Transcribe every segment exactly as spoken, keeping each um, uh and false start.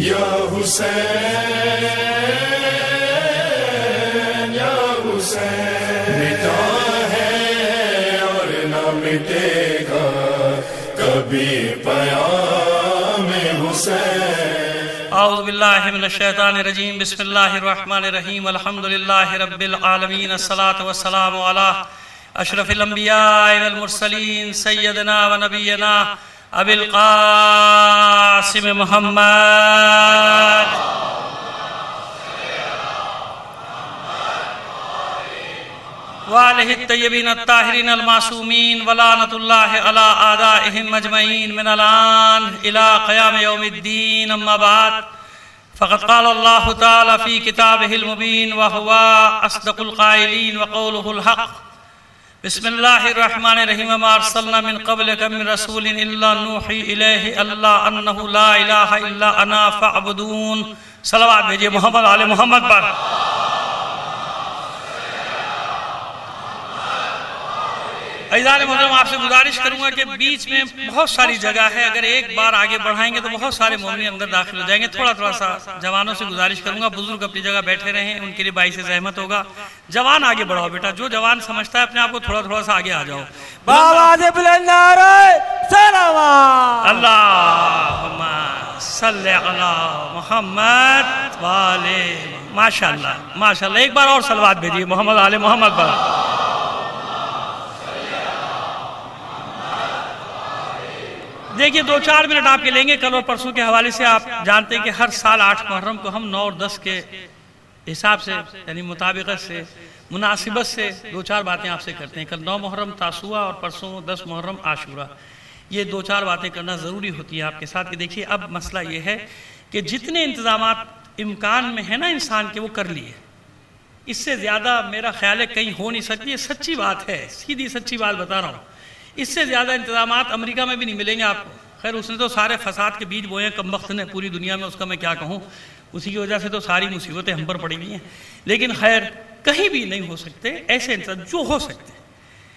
یا حسین یا حسین مٹا ہے اور نہ مٹے گا کبھی پیام حسین۔ اعوذ باللہ من الشیطان الرجیم، بسم اللہ الرحمن الرحیم، الحمدللہ رب العالمین، الصلاة والسلام علی اشرف الانبیاء والمرسلین، سیدنا و نبینا ابی القاسم محمد وآلہ الطیبین الطاہرین المعصومین، ولعنۃ اللہ علی اعدائہم اجمعین من الآن الی قیام یوم الدین، اما بعد فقد قال اللہ تعالی فی کتابہ المبین وہو اصدق القائلین وقولہ الحق۔ بسم اللہ الرحمن الرحیم، وما ارسلنا من قبلک من رسول الا نوحی الیہ اللہ انہ لا الہ الا انا فاعبدون۔ صلوات بھیجئے محمد آل محمد پر۔ عزیزان محترم، آپ سے گزارش کروں گا کہ بیچ میں بہت ساری جگہ ہے، اگر ایک بار آگے بڑھائیں گے تو بہت سارے مومنین اندر داخل ہو جائیں گے۔ تھوڑا تھوڑا سا جوانوں سے گزارش کروں گا، بزرگ اپنی جگہ بیٹھے رہیں، ان کے لیے باعث زحمت ہوگا۔ جوان آگے بڑھاؤ بیٹا، جو جوان سمجھتا ہے اپنے آپ کو تھوڑا تھوڑا سا آگے آ جاؤ۔ آواز بلند نعرہ سلوات۔ اللہم صلی علی محمد والے ماشاءاللہ ماشاءاللہ۔ ایک بار اور صلوات بھیجئے محمد آل محمد پر۔ دیکھیے دو چار منٹ آپ کے لیں گے، کل اور پرسوں کے حوالے سے آپ جانتے ہیں کہ ہر سال آٹھ محرم کو ہم نو اور دس کے حساب سے یعنی مطابقت سے مناسبت سے دو چار باتیں آپ سے کرتے ہیں۔ کل نو محرم تاسوعہ اور پرسوں دس محرم عاشورہ، یہ دو چار باتیں کرنا ضروری ہوتی ہے آپ کے ساتھ۔ کہ دیکھیے اب مسئلہ یہ ہے کہ جتنے انتظامات امکان میں ہے نا انسان کے، وہ کر لیے، اس سے زیادہ میرا خیال ہے کہیں ہو نہیں سکتی۔ یہ سچی بات ہے، سیدھی سچی بات بتا رہا ہوں، اس سے زیادہ انتظامات امریکہ میں بھی نہیں ملیں گے آپ کو۔ خیر اس نے تو سارے فساد کے بیج بوئے ہیں کمبخت نے پوری دنیا میں، اس کا میں کیا کہوں، اسی کی وجہ سے تو ساری مصیبتیں ہم پر پڑی ہوئی ہیں۔ لیکن خیر کہیں بھی نہیں ہو سکتے ایسے انتظام جو ہو سکتے ہیں۔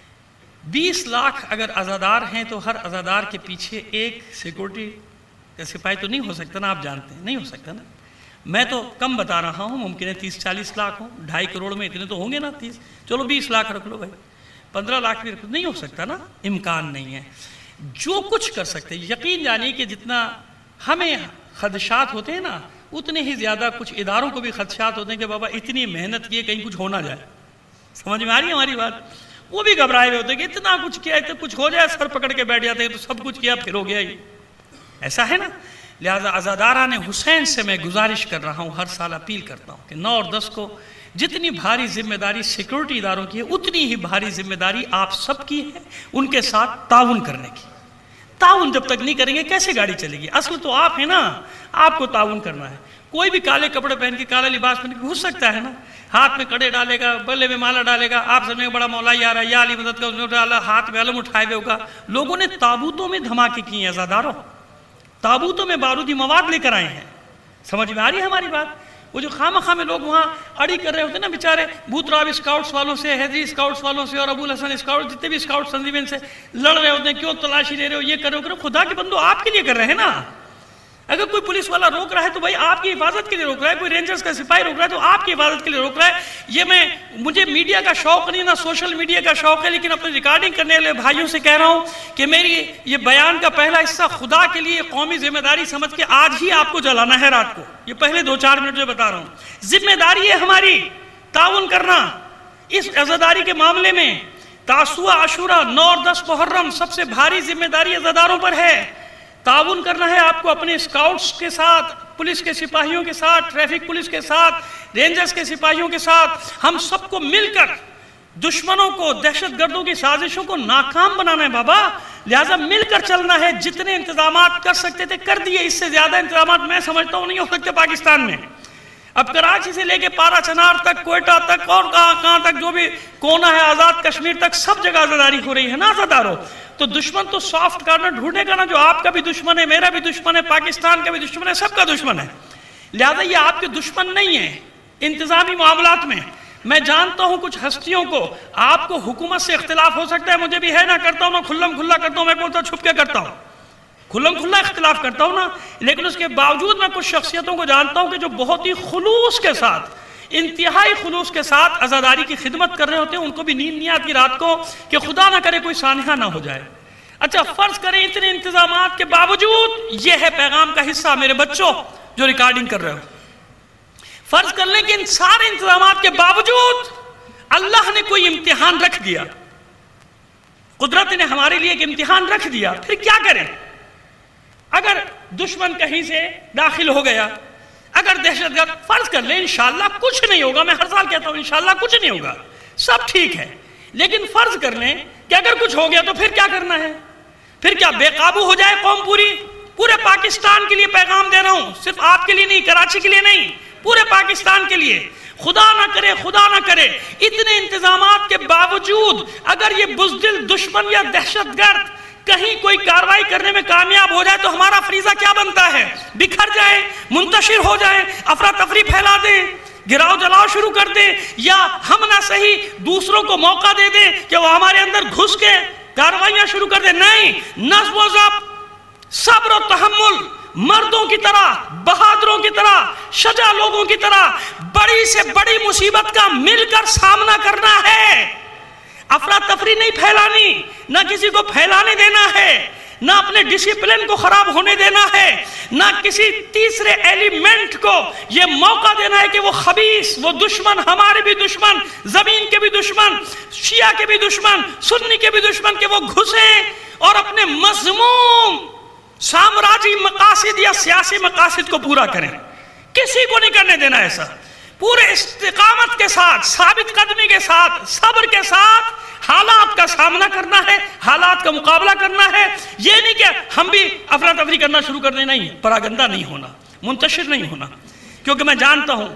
بیس لاکھ اگر عزادار ہیں تو ہر عزادار کے پیچھے ایک سیکورٹی کا سپاہی تو نہیں ہو سکتا نا، آپ جانتے ہیں نہیں ہو سکتا نا۔ میں تو کم بتا رہا ہوں، ممکن ہے تیس چالیس لاکھ ہوں، ڈھائی کروڑ میں اتنے تو ہوں گے نا، تیس چلو بیس لاکھ رکھ لو بھائی، پندرہ لاکھ بھی رکھ لو، نہیں ہو سکتا نا، امکان نہیں ہے۔ جو کچھ کر سکتے یقین جانیے کہ جتنا ہمیں خدشات ہوتے ہیں نا، اتنے ہی زیادہ کچھ اداروں کو بھی خدشات ہوتے ہیں کہ بابا اتنی محنت کیے کہیں کچھ ہو نہ جائے۔ سمجھ میں آ رہی ہے ہماری بات؟ وہ بھی گھبرائے ہوئے ہوتے ہیں کہ اتنا کچھ کیا ہے تو کچھ ہو جائے، سر پکڑ کے بیٹھ جاتے ہیں تو سب کچھ کیا پھر ہو گیا ہی، ایسا ہے نا۔ لہٰذا عزاداران حسین سے میں گزارش کر رہا ہوں، ہر سال اپیل کرتا ہوں کہ نو اور دس کو جتنی بھاری ذمہ داری سیکورٹی اداروں کی ہے، اتنی ہی بھاری ذمہ داری آپ سب کی ہے ان کے ساتھ تعاون کرنے کی۔ تعاون جب تک نہیں کریں گے کیسے گاڑی چلے گی؟ اصل تو آپ ہیں نا، آپ کو تعاون کرنا ہے۔ کوئی بھی کالے کپڑے پہن کے کالا لباس پہن کے گھس سکتا ہے نا، ہاتھ میں کڑے ڈالے گا، گلے میں مالا ڈالے گا، آپ سمجھیں گے بڑا مولائی آ رہا ہے یا علی مدد کا ڈالا، ہاتھ میں علم اٹھائے ہوئے ہوگا۔ لوگوں نے تابوتوں میں دھماکے کیے ہیں عزاداروں، تابوتوں میں بارودی مواد لے کر آئے ہیں۔ سمجھ میں آ رہی ہے ہماری بات؟ وہ جو خام خام لوگ وہاں اڑی کر رہے ہوتے ہیں نا بیچارے، بھوت راب اسکاؤٹس والوں سے، حیدری اسکاؤٹس والوں سے اور ابو الحسن اسکاؤٹ جتنے بھی اسکاؤٹ تنظیمیں سے لڑ رہے ہوتے ہیں، کیوں تلاشی لے رہے ہو، یہ کر رہے ہو، خدا کے بندو آپ کے لیے کر رہے ہیں نا۔ اگر کوئی پولیس والا روک رہا ہے تو بھائی آپ کی حفاظت کے لیے روک رہا ہے، کوئی رینجرز کا سپاہی روک رہا ہے تو آپ کی حفاظت کے لیے روک رہا ہے۔ یہ میں مجھے میڈیا کا شوق نہیں، نہ سوشل میڈیا کا شوق ہے، لیکن اپنے ریکارڈنگ کرنے والے بھائیوں سے کہہ رہا ہوں کہ میری یہ بیان کا پہلا حصہ خدا کے لیے قومی ذمہ داری سمجھ کے آج ہی آپ کو جلانا ہے رات کو۔ یہ پہلے دو چار منٹ جو بتا رہا ہوں، ذمہ داری ہے ہماری تعاون کرنا اس عزاداری کے معاملے میں۔ تاسوعہ عاشورہ نو اور دس محرم سب سے بھاری ذمہ داری عزاداروں پر ہے۔ تعاون کرنا ہے آپ کو اپنے اسکاؤٹس کے ساتھ، پولیس کے سپاہیوں کے ساتھ، ٹریفک پولیس کے ساتھ، رینجرز کے سپاہیوں کے ساتھ، ہم سب کو مل کر دشمنوں کو، دہشت گردوں کی سازشوں کو ناکام بنانا ہے بابا۔ لہٰذا مل کر چلنا ہے، جتنے انتظامات کر سکتے تھے کر دیے، اس سے زیادہ انتظامات میں سمجھتا ہوں نہیں ہو سکتے پاکستان میں۔ اب کراچی سے لے کے پارا چنار تک، کوئٹہ تک اور کہاں کہاں تک جو بھی کونا ہے آزاد کشمیر تک، سب جگہ عزاداری ہو رہی ہے نا عزاداروں۔ تو دشمن تو سافٹ کارنر ڈھونڈے گا نا، جو آپ کا بھی دشمن ہے، میرا بھی دشمن ہے، پاکستان کا بھی دشمن ہے، سب کا دشمن ہے۔ لہذا یہ آپ کے دشمن نہیں ہیں انتظامی معاملات میں۔ میں جانتا ہوں کچھ ہستیوں کو، آپ کو حکومت سے اختلاف ہو سکتا ہے، مجھے بھی ہے، نہ کرتا ہوں نہ کھلم کھلا کرتا ہوں، میں بولتا ہوں چھپ کے کرتا ہوں، کھلم کھلا اختلاف کرتا ہوں نا، لیکن اس کے باوجود میں کچھ شخصیتوں کو جانتا ہوں کہ جو بہت ہی خلوص کے ساتھ، انتہائی خلوص کے ساتھ عزاداری کی خدمت کر رہے ہوتے ہیں. ان کو بھی نیند نہیں آتی رات کو کہ خدا نہ کرے کوئی سانحہ نہ ہو جائے. اچھا فرض کریں اتنے انتظامات کے باوجود، یہ ہے پیغام کا حصہ میرے بچوں جو ریکارڈنگ کر رہے ہو، فرض کر لیں کہ ان سارے انتظامات کے باوجود اللہ نے کوئی امتحان رکھ دیا، قدرت نے ہمارے لیے ایک امتحان رکھ دیا، پھر کیا کریں؟ اگر دشمن کہیں سے داخل ہو گیا، اگر دہشت گرد، فرض کر لیں انشاءاللہ کچھ نہیں ہوگا، میں ہر سال کہتا ہوں انشاءاللہ کچھ نہیں ہوگا، سب ٹھیک ہے، لیکن فرض کر لیں کہ اگر کچھ ہو گیا تو پھر کیا کرنا ہے؟ پھر کیا بے قابو ہو جائے قوم پوری؟ پورے پاکستان کے لیے پیغام دے رہا ہوں، صرف آپ کے لیے نہیں، کراچی کے لیے نہیں، پورے پاکستان کے لیے. خدا نہ کرے خدا نہ کرے اتنے انتظامات کے باوجود اگر یہ بزدل دشمن یا دہشت گرد کہیں کوئی کاروائی کرنے میں کامیاب ہو جائے تو ہمارا فریضہ کیا بنتا ہے؟ بکھر جائیں، منتشر ہو جائیں، افراتفری پھیلا دیں، گراؤ جلاؤ شروع کر دیں، یا ہم نہ صحیح دوسروں کو موقع دے دیں کہ وہ ہمارے اندر گھس کے کاروائیاں شروع کر دیں. نہیں، نظم و ضبط، صبر و تحمل، مردوں کی طرح، بہادروں کی طرح، شجاع لوگوں کی طرح بڑی سے بڑی مصیبت کا مل کر سامنا کرنا ہے. افراتفری نہیں پھیلانی، نہ کسی کو پھیلانے دینا ہے، نہ اپنے ڈسپلن کو خراب ہونے دینا ہے، نہ کسی تیسرے ایلیمنٹ کو یہ موقع دینا ہے کہ وہ خبیث، وہ دشمن، ہمارے بھی دشمن، زمین کے بھی دشمن، شیعہ کے بھی دشمن، سنی کے بھی دشمن، کہ وہ گھسیں اور اپنے مذموم سامراجی مقاصد یا سیاسی مقاصد کو پورا کریں. کسی کو نہیں کرنے دینا ایسا. پورے استقامت کے ساتھ، ثابت قدمی کے ساتھ، صبر کے ساتھ حالات کا سامنا کرنا ہے، حالات کا مقابلہ کرنا ہے. یہ نہیں کہ ہم بھی افراتفری کرنا شروع کر دیں، نہیں، پراگندہ نہیں ہونا، منتشر نہیں ہونا. کیونکہ میں جانتا ہوں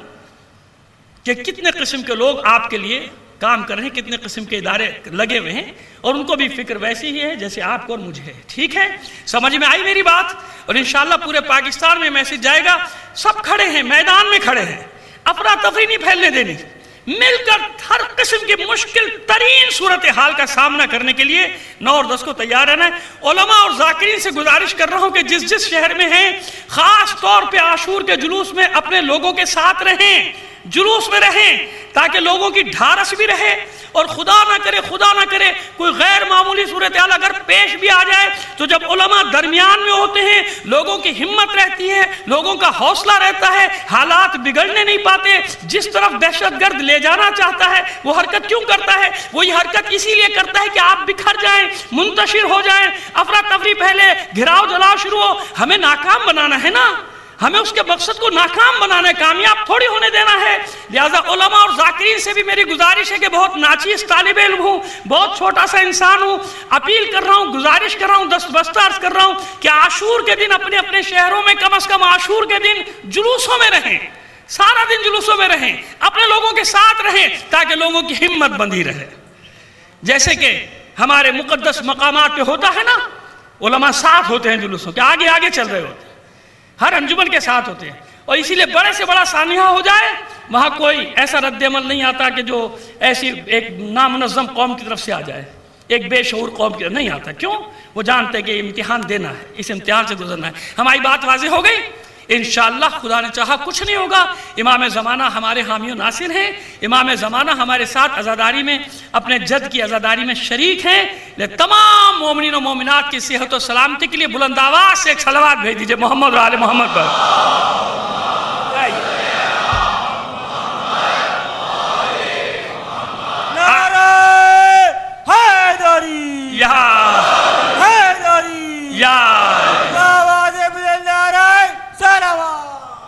کہ کتنے قسم کے لوگ آپ کے لیے کام کر رہے ہیں، کتنے قسم کے ادارے لگے ہوئے ہیں، اور ان کو بھی فکر ویسی ہی ہے جیسے آپ کو اور مجھے ہے. ٹھیک ہے، سمجھ میں آئی میری بات؟ اور انشاءاللہ پورے پاکستان میں میسج جائے گا. سب کھڑے ہیں، میدان میں کھڑے ہیں، افراتفری نہیں پھیلنے دینی، مل کر ہر قسم کی مشکل ترین صورتحال کا سامنا کرنے کے لیے نو اور دس کو تیار رہنا ہے. علماء اور ذاکرین سے گزارش کر رہا ہوں کہ جس جس شہر میں ہیں خاص طور پہ عاشور کے جلوس میں اپنے لوگوں کے ساتھ رہیں، جلوس میں رہیں، تاکہ لوگوں کی ڈھارس بھی رہے، اور خدا نہ کرے خدا نہ کرے کوئی غیر معمولی صورتحال اگر پیش بھی آ جائے تو جب علماء درمیان میں ہوتے ہیں لوگوں کی ہمت رہتی ہے، لوگوں کا حوصلہ رہتا ہے، حالات بگڑنے نہیں پاتے. جس طرف دہشت گرد لے جانا چاہتا ہے وہ حرکت کیوں کرتا ہے؟ وہ یہ حرکت اسی لیے کرتا ہے کہ آپ بکھر جائیں، منتشر ہو جائیں، افراتفری پھیلے، گھراؤ جلاؤ شروع ہو. ہمیں ناکام بنانا ہے نا، ہمیں اس کے مقصد کو ناکام بنانا ہے، کامیاب تھوڑی ہونے دینا ہے. لہذا علماء اور ذاکرین سے بھی میری گزارش ہے کہ بہت ناچیز طالب علم ہوں، بہت چھوٹا سا انسان ہوں، اپیل کر رہا ہوں، گزارش کر رہا ہوں، دستبستہ عرض کر رہا ہوں کہ عاشور کے دن اپنے اپنے شہروں میں کم از کم عاشور کے دن جلوسوں میں رہیں، سارا دن جلوسوں میں رہیں، اپنے لوگوں کے ساتھ رہیں، تاکہ لوگوں کی ہمت بندھی رہے. جیسے کہ ہمارے مقدس مقامات پہ ہوتا ہے نا، علماء ساتھ ہوتے ہیں جلوسوں کے، آگے آگے چل رہے ہوتے ہیں، ہر انجمن کے ساتھ ہوتے ہیں. اور اسی لیے بڑے سے بڑا سانحہ ہو جائے وہاں کوئی ایسا رد عمل نہیں آتا کہ جو ایسی ایک نامنظم قوم کی طرف سے آ جائے، ایک بے شعور قوم کی طرف نہیں آتا. کیوں؟ وہ جانتے کہ یہ امتحان دینا ہے، اس امتحان سے گزرنا ہے. ہماری بات واضح ہو گئی؟ انشاءاللہ خدا نے چاہا کچھ نہیں ہوگا. امام زمانہ ہمارے حامی و ناصر ہیں، امام زمانہ ہمارے ساتھ عزاداری میں، اپنے جد کی عزاداری میں شریک ہیں. تمام مومنین و مومنات کی صحت و سلامتی کے لیے بلند آواز سے ایک صلوات بھیج دیجئے محمد و آل محمد پر. نعرہ حیدری، یا حیدری، یا آواز بلند نعرہ سلوات.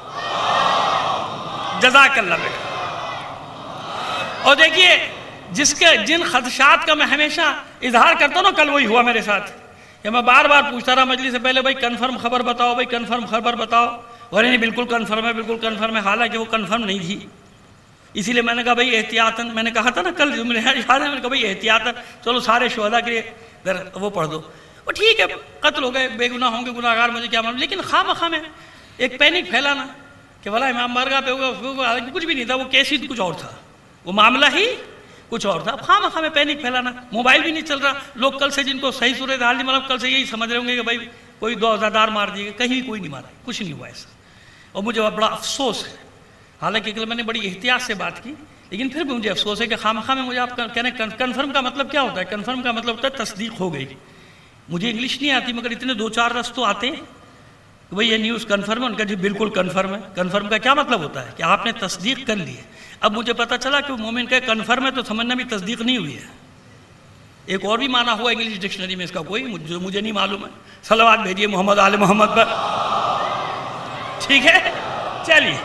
جزاک اللہ بیٹا. اور دیکھیے جس کے جن خدشات کا میں ہمیشہ اظہار کرتا ہوں نا، کل وہی ہوا میرے ساتھ کہ میں بار بار پوچھتا رہا مجلس سے پہلے، بھائی کنفرم خبر بتاؤ، بھائی کنفرم خبر بتاؤ. اور نہیں بالکل کنفرم ہے، بالکل کنفرم ہے، حالانکہ وہ کنفرم نہیں تھی. اسی لیے میں نے کہا بھائی احتیاطاً، میں نے کہا تھا نا کل، میں نے کہا بھائی احتیاطاً چلو سارے شہداء کے لیے وہ پڑھ دو. وہ ٹھیک ہے، قتل ہو گئے، بے گناہ ہوں گے، گناہ گار، مجھے کیا معلوم. لیکن خواہ مخواہ میں ایک پینک پھیلانا کہ بھلا امام بارگاہ پہ ہوگا، حالانکہ کچھ بھی نہیں تھا، وہ کیس ہی کچھ اور تھا، وہ معاملہ ہی کچھ اور تھا. خواہ مخواہ میں پینک پھیلانا، موبائل بھی نہیں چل رہا. لوگ کل سے جن کو صحیح صورت حال نہیں معلوم، کل سے یہی سمجھ رہے ہوں گے کہ بھائی کوئی دو ازادار مار دیے گئے, کہیں کوئی نہیں مارا, کچھ نہیں ہوا ایسا. اور مجھے بڑا افسوس ہے, حالانکہ کل میں نے بڑی احتیاط سے بات کی, لیکن پھر بھی مجھے افسوس ہے کہ خامخواہ میں مجھے آپ کہنے کنفرم کا مطلب کیا ہوتا ہے؟ کنفرم کا مطلب ہوتا ہے تصدیق ہو گئی. مجھے انگلش نہیں آتی مگر اتنے دو چار رس تو آتے ہیں کہ بھئی یہ نیوز کنفرم ہے. ان کا جی بالکل کنفرم ہے. کنفرم کا کیا مطلب ہوتا ہے؟ کہ آپ نے تصدیق کر لی ہے. اب مجھے پتا چلا کہ وہ مومن کا کنفرم ہے تو سمجھنا بھی تصدیق نہیں ہوئی ہے. ایک اور بھی معنی ہوا انگلش ڈکشنری میں اس کا کوئی جو مجھے نہیں معلوم ہے. صلوات بھیجیے محمد آل محمد پر. ٹھیک ہے, چلیے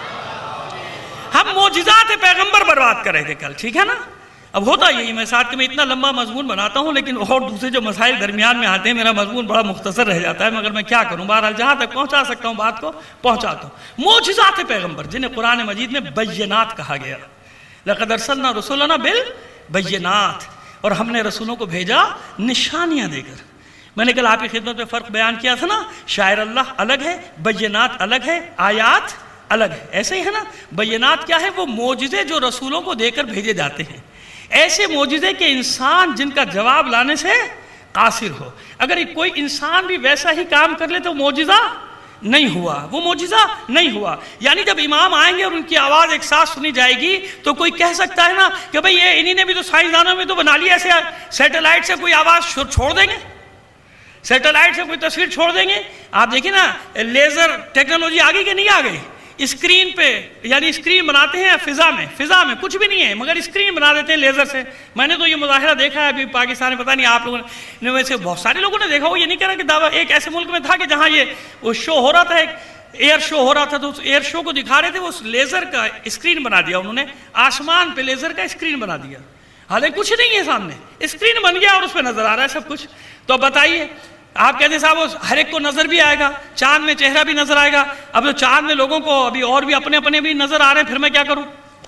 ہم معجزات پیغمبر پر بات کر رہے تھے کل, ٹھیک ہے نا. اب ہوتا یہی میں ساتھ کہ میں اتنا لمبا مضمون بناتا ہوں لیکن اور دوسرے جو مسائل درمیان میں آتے ہیں میرا مضمون بڑا مختصر رہ جاتا ہے, مگر میں کیا کروں, بہرحال جہاں تک پہنچا سکتا ہوں بات کو پہنچاتا ہوں. معجزات پیغمبر جنہیں قرآن مجید میں بینات کہا گیا. لقد ارسلنا رسولنا بالبینات, اور ہم نے رسولوں کو بھیجا نشانیاں دے کر. میں نے کل آپ کی خدمت میں فرق بیان کیا تھا نا, شاعر اللہ الگ ہے, بینات الگ ہے, آیات الگ ہے. ایسے ہی ہے نا, بینات کیا ہے؟ وہ معجزے جو رسولوں کو دے کر بھیجے جاتے ہیں. ایسے معجزے کہ انسان جن کا جواب لانے سے قاصر ہو. اگر کوئی انسان بھی ویسا ہی کام کر لے تو معجزہ نہیں ہوا, وہ معجزہ نہیں ہوا. یعنی جب امام آئیں گے اور ان کی آواز ایک ساتھ سنی جائے گی تو کوئی کہہ سکتا ہے نا کہ بھئی یہ انہی نے بھی تو سائنسدانوں میں تو بنا لیا, ایسے سیٹلائٹ سے کوئی آواز چھوڑ دیں گے, سیٹلائٹ سے کوئی تصویر چھوڑ دیں گے. آپ دیکھیں نا لیزر ٹیکنالوجی آ گئی کہ نہیں آ گئی؟ اسکرین پہ یعنی اسکرین بناتے ہیں فضا میں, فضا میں کچھ بھی نہیں ہے مگر اسکرین بنا دیتے ہیں لیزر سے. میں نے تو یہ مظاہرہ دیکھا ہے ابھی پاکستان میں, پتہ نہیں آپ لوگوں نے, ویسے بہت سارے لوگوں نے دیکھا ہو, یہ نہیں کہہ رہا کہ دعویٰ. ایک ایسے ملک میں تھا کہ جہاں یہ وہ شو ہو رہا تھا, ایک ایئر شو ہو رہا تھا, تو اس ایئر شو کو دکھا رہے تھے, وہ اس لیزر کا اسکرین بنا دیا انہوں نے, آسمان پہ لیزر کا اسکرین بنا دیا. حالانکہ کچھ نہیں ہے سامنے, اسکرین بن گیا اور اس پہ نظر آ رہا ہے سب کچھ. تو اب بتائیے, آپ کہتے ہیں صاحب وہ ہر ایک کو نظر بھی آئے گا, چاند میں چہرہ بھی نظر آئے گا. اب تو چاند میں لوگوں کو ابھی اور بھی اپنے اپنے بھی نظر آ رہے ہیں, پھر میں کیا کروں؟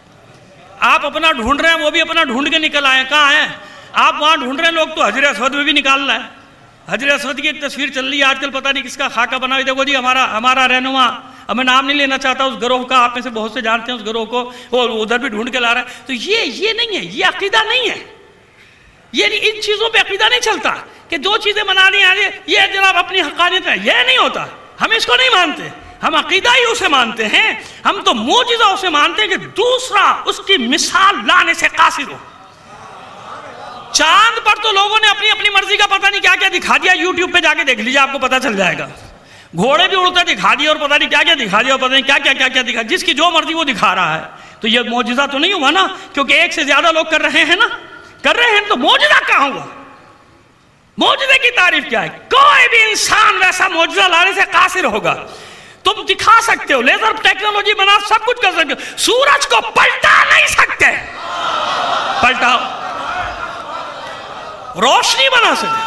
آپ اپنا ڈھونڈ رہے ہیں, وہ بھی اپنا ڈھونڈ کے نکل آئے ہیں. کہاں ہیں آپ؟ وہاں ڈھونڈ رہے ہیں لوگ تو حجر اسود میں بھی نکال رہا ہے. حجر اسود کی ایک تصویر چل رہی ہے آج کل, پتہ نہیں کس کا خاکہ بنا ہوئی. دیکھو جی ہمارا ہمارا رہنما, اب میں نام نہیں لینا چاہتا اس گروہ کا, آپ میں سے بہت سے جانتے ہیں اس گروہ کو, وہ ادھر بھی ڈھونڈ کے لا رہا ہے. تو یہ یہ نہیں ہے, یہ عقیدہ نہیں ہے. یہ نہیں, ان چیزوں پہ عقیدہ نہیں چلتا کہ دو چیزیں بنانی آ رہی, یہ جناب اپنی حقانیت ہے, یہ نہیں ہوتا. ہم اس کو نہیں مانتے, ہم عقیدہ ہی اسے مانتے ہیں. ہم تو معجزہ اسے مانتے ہیں کہ دوسرا اس کی مثال لانے سے قاصر ہو. چاند پر تو لوگوں نے اپنی اپنی مرضی کا پتہ نہیں کیا کیا دکھا دیا, یوٹیوب پہ جا کے دیکھ لیجیے آپ کو پتہ چل جائے گا. گھوڑے بھی اڑتے دکھا دیا اور پتہ نہیں کیا کیا دکھا دیا, اور پتہ نہیں کیا کیا کیا کیا دکھا, جس کی جو مرضی وہ دکھا رہا ہے. تو یہ معجزہ تو نہیں ہوا نا, کیونکہ ایک سے زیادہ لوگ کر رہے ہیں نا, کر رہے ہیں, تو معجزہ کہاں ہوا؟ معجزے کی تعریف کیا ہے؟ کوئی بھی انسان ویسا معجزہ لانے سے قاصر ہوگا. تم دکھا سکتے ہو, لیزر ٹیکنالوجی بنا سب کچھ کر سکتے ہو, سورج کو پلٹا نہیں سکتے. پلٹاؤ, روشنی بنا سکتے,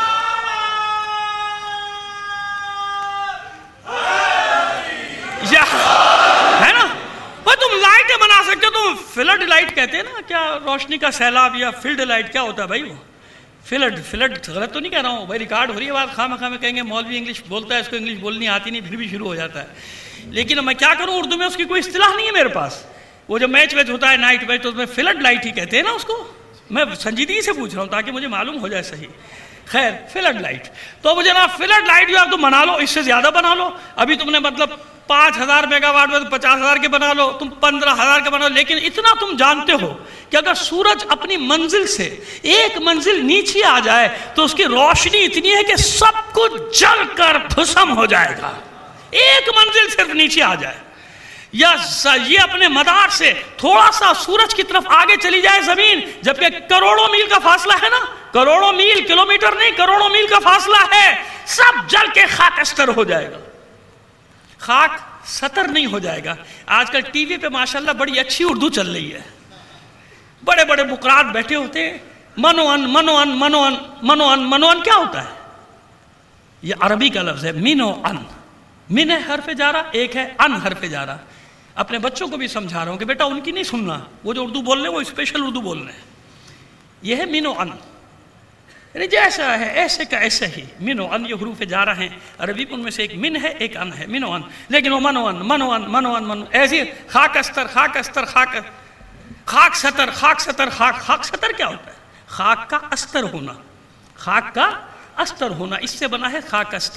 ہے نا. وہ تم لائٹیں بنا سکتے ہو, تم فلڈ لائٹ کہتے ہیں نا, کیا روشنی کا سیلاب یا فیلڈ لائٹ کیا ہوتا ہے بھائی؟ وہ فلڈ فلڈ غلط تو نہیں کہہ رہا ہوں بھائی, ریکارڈ ہو رہی ہے بات. خواہ مخواہ میں کہیں گے مولوی انگلش بولتا ہے, اس کو انگلش بولنی آتی نہیں, پھر بھی شروع ہو جاتا ہے. لیکن میں کیا کروں, اردو میں اس کی کوئی اصطلاح نہیں ہے میرے پاس. وہ جو میچ ویچ ہوتا ہے نائٹ میچ, تو اس میں فلڈ لائٹ ہی کہتے ہیں نا اس کو. میں سنجیدگی سے پوچھ رہا ہوں تاکہ مجھے معلوم ہو جائے صحیح. خیر, فلڈ لائٹ, تو مجھے نا فلڈ لائٹ جو ہے تم بنا لو, اس سے زیادہ بنا لو. ابھی تم نے مطلب پانچ ہزار میگا واٹ میں پچاس ہزار کے بنا لو, تم پندرہ ہزار کے بنا لو. لیکن اتنا تم جانتے ہو کہ اگر سورج اپنی منزل سے ایک منزل نیچے آ جائے تو اس کی روشنی اتنی ہے کہ سب کچھ جل کر بھسم ہو جائے گا. ایک منزل صرف نیچے آ جائے, یا یہ اپنے مدار سے تھوڑا سا سورج کی طرف آگے چلی جائے زمین, جبکہ کروڑوں میل کا فاصلہ ہے نا, کروڑوں میل, کلومیٹر نہیں, کروڑوں میل کا فاصلہ ہے, سب جل کے خاک استر ہو جائے گا. خاک ستر نہیں ہو جائے گا. آج کل ٹی وی پہ ماشاءاللہ بڑی اچھی اردو چل رہی ہے, بڑے بڑے بکرات بیٹھے ہوتے ہیں, منو ان منو ان منو ان منو ان منو ان کیا ہوتا ہے؟ یہ عربی کا لفظ ہے, مینو ان. من ہے حرف جارہ, ایک ہے ان حرف جارہ. اپنے بچوں کو بھی سمجھا رہا ہوں کہ بیٹا ان کی نہیں سننا, وہ جو اردو بول رہے ہیں وہ اسپیشل اردو بول رہے ہیں. یہ ہے مینو ان, یعنی جیسا ہے ایسے کا ایسے ہی. منو ان یہ حروف جارہ ہیں عربی, ان میں سے ایک من ہے ایک ان ہے, منو ان. لیکن وہ منو ان منو ان منو ان منو ایسی خاک استر خاک استر خاک خاک ستر خاک ستر خاک. خاک ستر کیا ہوتا ہے؟ خاک کا استر ہونا, خاک کا استر ہونا, اس سے بنا ہے خاک استر.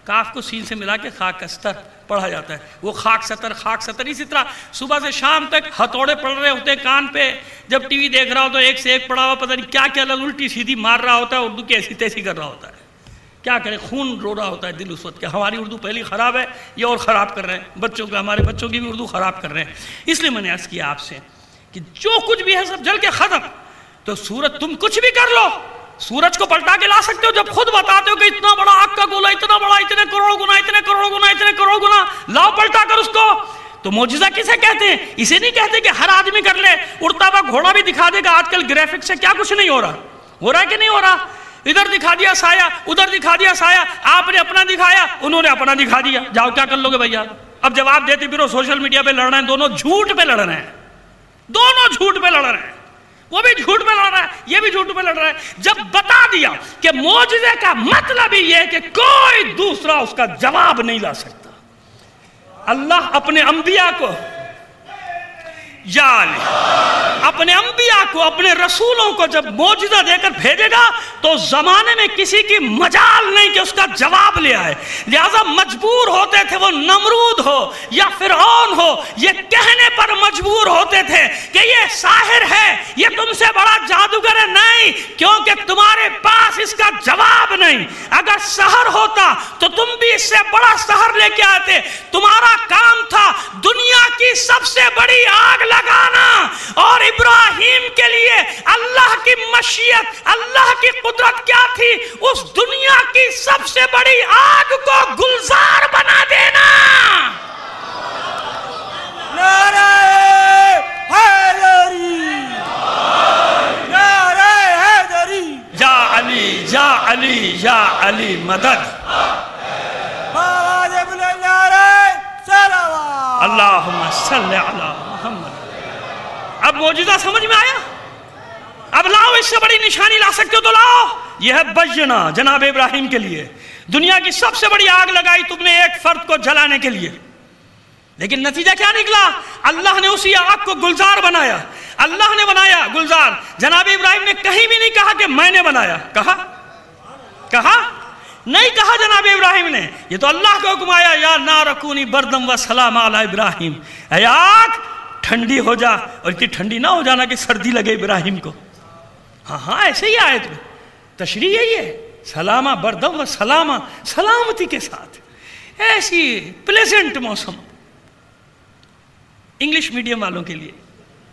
کاف کو سین سے ملا کے خاک استر پڑھا جاتا ہے. وہ خاک ستر خاک ستر اسی طرح صبح سے شام تک ہتھوڑے پڑ رہے ہوتے ہیں کان پہ. جب ٹی وی دیکھ رہا ہو تو ایک سے ایک پڑھا ہوا پتہ نہیں کیا کیا الٹی سیدھی مار رہا ہوتا ہے, اردو کی ایسی تیسی کر رہا ہوتا ہے. کیا کرے, خون رو رہا ہوتا ہے دل اس وقت کہ ہماری اردو پہلی خراب ہے, یہ اور خراب کر رہے ہیں بچوں کا, ہمارے بچوں کی بھی اردو خراب کر رہے ہیں. اس لیے میں نے عرض کیا آپ سے کہ جو کچھ بھی ہے سب جل کے ختم. تو سورج تم کچھ بھی کر لو, سورج کو پلٹا کے لا سکتے ہو. جب خود بتاتے ہو کہ اتنا بڑا آگ کا گولا, اتنا بڑا, اتنے کروڑ گنا, اتنے کروڑ گنا, اتنے کروڑ گنا, لاؤ پلٹا کر اس کو. تو معجزہ کسے کہتے ہیں؟ اسے نہیں کہتے کہ ہر آدمی کر لے. اڑتا ہوا گھوڑا بھی دکھا دے گا. آج کل گرافک سے کیا کچھ نہیں ہو رہا, ہو رہا ہے کہ نہیں ہو رہا؟ ادھر دکھا دیا سایہ, ادھر دکھا دیا سایہ, آپ نے اپنا دکھایا, انہوں نے اپنا دکھا دیا. جاؤ کیا کر لو گے بھیا؟ اب جواب دیتے پھر سوشل میڈیا پہ لڑ رہے ہیں, دونوں جھوٹ پہ لڑ رہے ہیں, دونوں جھوٹ پہ لڑ رہے ہیں. وہ بھی جھوٹ پہ لڑ رہا ہے, یہ بھی جھوٹ پہ لڑ رہا ہے. جب بتا دیا کہ معجزے کا مطلب ہی یہ ہے کہ کوئی دوسرا اس کا جواب نہیں لا سکتا. اللہ اپنے انبیاء کو یا اپنے انبیاء کو, اپنے رسولوں کو جب معجزہ دے کر بھیجے گا تو زمانے میں کسی کی مجال نہیں کہ اس کا جواب لے آئے. لہذا مجبور ہوتے تھے وہ نمرود ہو یا فرعون ہو, یہ کہنے پر مجبور ہوتے تھے کہ یہ ساحر ہے, یہ تم سے بڑا جادوگر ہے. نہیں, کیونکہ تمہارے پاس اس کا جواب نہیں. اگر سحر ہوتا تو تم بھی اس سے بڑا سحر لے کے آتے. تمہارا کام تھا دنیا کی سب سے بڑی آگ لگانا, اور ابراہیم کے لیے اللہ کی مشیت, اللہ کی قدرت کیا تھی؟ اس دنیا کی سب سے بڑی آگ کو گلزار بنا دینا. نعرہ حیدری, نعرہ حیدری, یا علی یا علی یا علی مدد. آواز بلند نعرہ صلوات. اللہم صلی علی محمد. اب معجزہ سمجھ میں آیا؟ اب لاؤ, اس سے بڑی نشانی لا سکتے ہو تو لاؤ. یہ ہے بینہ جناب ابراہیم کے لیے. دنیا کی سب سے بڑی آگ لگائی تم نے ایک فرد کو جلانے کے لیے, لیکن نتیجہ کیا نکلا؟ اللہ نے اسی آگ کو گلزار بنایا. اللہ نے بنایا گلزار. جناب ابراہیم نے کہیں بھی نہیں کہا کہ میں نے بنایا. کہا کہا نہیں کہا جناب ابراہیم نے. یہ تو اللہ کا حکم آیا, یا نار کونی بردم و سلام علی ابراہیم. اے آگ ٹھنڈی ہو جا, اور اتنی ٹھنڈی نہ ہو جانا کہ سردی لگے ابراہیم کو. ہاں ہاں ایسے ہی آیت میں تشریح یہی ہے, سلامہ بردم و سلامہ, سلامتی کے ساتھ, ایسی پلیزنٹ موسم. انگلش میڈیم والوں کے لیے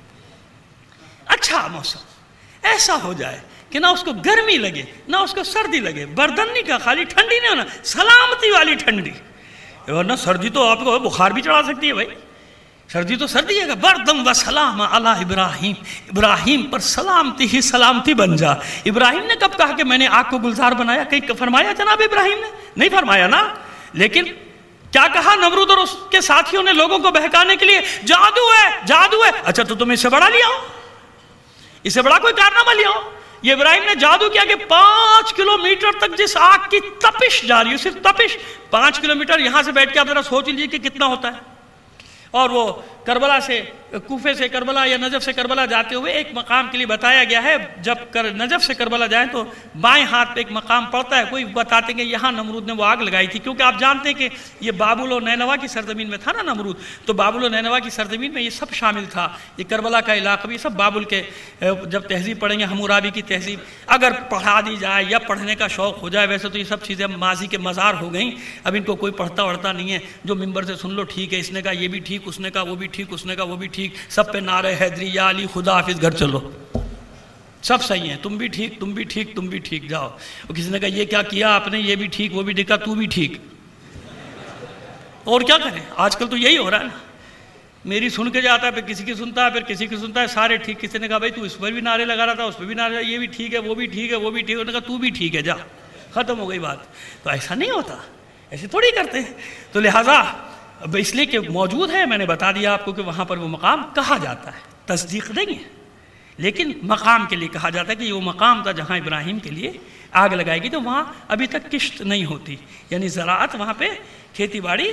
اچھا موسم ایسا ہو جائے کہ نہ اس کو گرمی لگے نہ اس کو سردی لگے. بردن نہیں کہا, خالی ٹھنڈی نہیں ہونا, سلامتی والی ٹھنڈی. ورنہ سردی تو آپ کو بخار بھی چڑھا سکتی ہے بھائی, سردی تو سردی ہے. بردم و سلام علی ابراہیم, ابراہیم پر سلامتی ہی سلامتی بن جا. ابراہیم نے کب کہا کہ میں نے آگ کو گلزار بنایا؟ کہیں فرمایا جناب ابراہیم نے؟ نہیں فرمایا نا. لیکن کیا کہا نمرود اور اس کے ساتھیوں نے لوگوں کو بہکانے کے لیے؟ جادو ہے, جادو ہے. اچھا تو تم اس سے بڑا لیا ہو, اس سے بڑا کوئی کارنامہ لیا ہو. یہ ابراہیم نے جادو کیا کہ پانچ کلومیٹر تک جس آگ کی تپش جاری ہے, صرف تپش, پانچ کلومیٹر یہاں سے بیٹھ کے آپ ذرا سوچ لیجیے کہ کتنا ہوتا ہے. اور وہ کربلا سے, کوفے سے کربلا یا نجف سے کربلا جاتے ہوئے ایک مقام کے لیے بتایا گیا ہے, جب کر نجف سے کربلا جائیں تو بائیں ہاتھ پہ ایک مقام پڑتا ہے. کوئی بتاتے ہیں کہ یہاں نمرود نے وہ آگ لگائی تھی, کیونکہ آپ جانتے ہیں کہ یہ بابل و نینوا کی سرزمین میں تھا نا نمرود, تو بابل و نینوا کی سرزمین میں یہ سب شامل تھا. یہ کربلا کا علاقہ بھی سب بابل کے, جب تہذیب پڑھیں گے حمورابی کی تہذیب, اگر پڑھا دی جائے یا پڑھنے کا شوق ہو جائے. ویسے تو یہ سب چیزیں ماضی کے مزار ہو گئیں, اب ان کو کوئی پڑھتا وڑھتا نہیں ہے. جو ممبر سے سن لو ٹھیک ہے, اس نے کہا یہ بھی ٹھیک, اس نے کہا وہ بھی ٹھیک, اس نے کہا وہ بھی ٹھیک, سب پہ نعرہ حیدری یا علی خدا حافظ گھر چلو, سب صحیح ہیں, تم بھی ٹھیک, تم بھی ٹھیک, تم بھی ٹھیک, جاؤ. اور کسی نے کہا یہ کیا کیا آپ نے, یہ بھی ٹھیک, وہ بھی ٹھیک, تو بھی ٹھیک. اور کیا کریں, آج کل تو یہی ہو رہا ہے نا, میری سن کے جاتا ہے, پھر کسی کی سنتا ہے, پھر کسی کی سنتا ہے, سارے ٹھیک. کسی نے کہا بھائی تو اس پر بھی نعرے لگا رہا تھا, اس پہ بھی نعرے, یہ بھی ٹھیک ہے, وہ بھی ٹھیک ہے, وہ بھی ٹھیک ہے. انہوں نے کہا تو بھی ٹھیک ہے, جا, ختم ہو گئی بات. تو ایسا نہیں ہوتا, ایسے تھوڑی کرتے ہیں. تو لہٰذا اب اس لیے کہ موجود ہے, میں نے بتا دیا آپ کو کہ وہاں پر وہ مقام کہا جاتا ہے, تصدیق نہیں ہے, لیکن مقام کے لیے کہا جاتا ہے کہ یہ وہ مقام تھا جہاں ابراہیم کے لیے آگ لگائے گی. تو وہاں ابھی تک کشت نہیں ہوتی, یعنی زراعت وہاں پہ کھیتی باڑی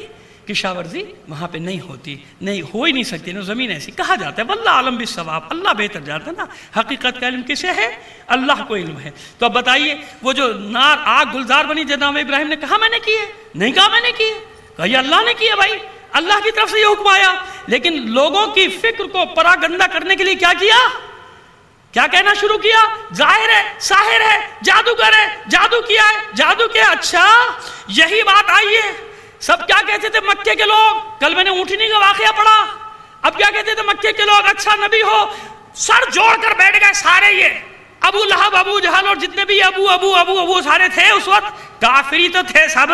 کشا ورزی وہاں پہ نہیں ہوتی، نہیں ہو ہی نہیں سکتی، نہ زمین ایسی کہا جاتا ہے واللہ عالم بالصواب، اللہ بہتر جانتا ہے نا حقیقت کا علم کسے ہے، اللہ کو علم ہے۔ تو اب بتائیے وہ جو نار آگ گلزار بنی جناب ابراہیم نے کہا میں نے کی ہے؟ نہیں کہا میں نے کی ہے، کہا یہ اللہ نے کی ہے، بھائی اللہ کی طرف سے یہ حکم آیا۔ لیکن لوگوں کی فکر کو پراگندہ کرنے کے لیے کیا کیا، کیا کہنا شروع کیا، ظاہر ہے، ساحر ہے، جادوگر ہے، جادو کیا ہے، جادو کیا، اچھا یہی بات آئی ہے۔ سب کیا کہتے تھے مکے کے لوگ، کل میں نے اونٹنی کا واقعہ پڑھا، اب کیا کہتے تھے مکے کے لوگ، اچھا نبی ہو، سر جوڑ کر بیٹھ گئے سارے، یہ ابو لہب، ابو جہل اور جتنے بھی ابو ابو ابو ابو سارے تھے اس وقت، کافری تو تھے سب۔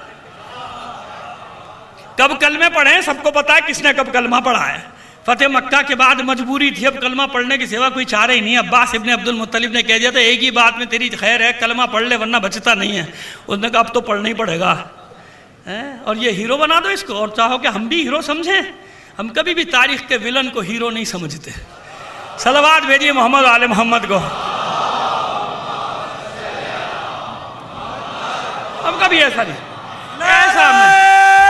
کب کلمے پڑھے سب کو پتا ہے کس نے کب کلمہ پڑھا ہے۔ فتح مکہ کے بعد مجبوری تھی، اب کلمہ پڑھنے کی سوا کوئی چارہ ہی نہیں۔ عباس ابن عبد المطلب نے کہہ دیا تھا ایک ہی بات میں تیری خیر ہے، کلمہ پڑھ لے ورنہ بچتا نہیں ہے۔ اس نے کہا اب تو پڑھنا ہی پڑے گا، اور یہ ہیرو بنا دو اس کو، اور چاہو کہ ہم بھی ہیرو سمجھیں، ہم کبھی بھی تاریخ کے ولن کو ہیرو نہیں سمجھتے۔ صلوات بھیجیے محمد آل محمد کو۔ ہم کبھی ایسا نہیں، ایسا ہم نہیں۔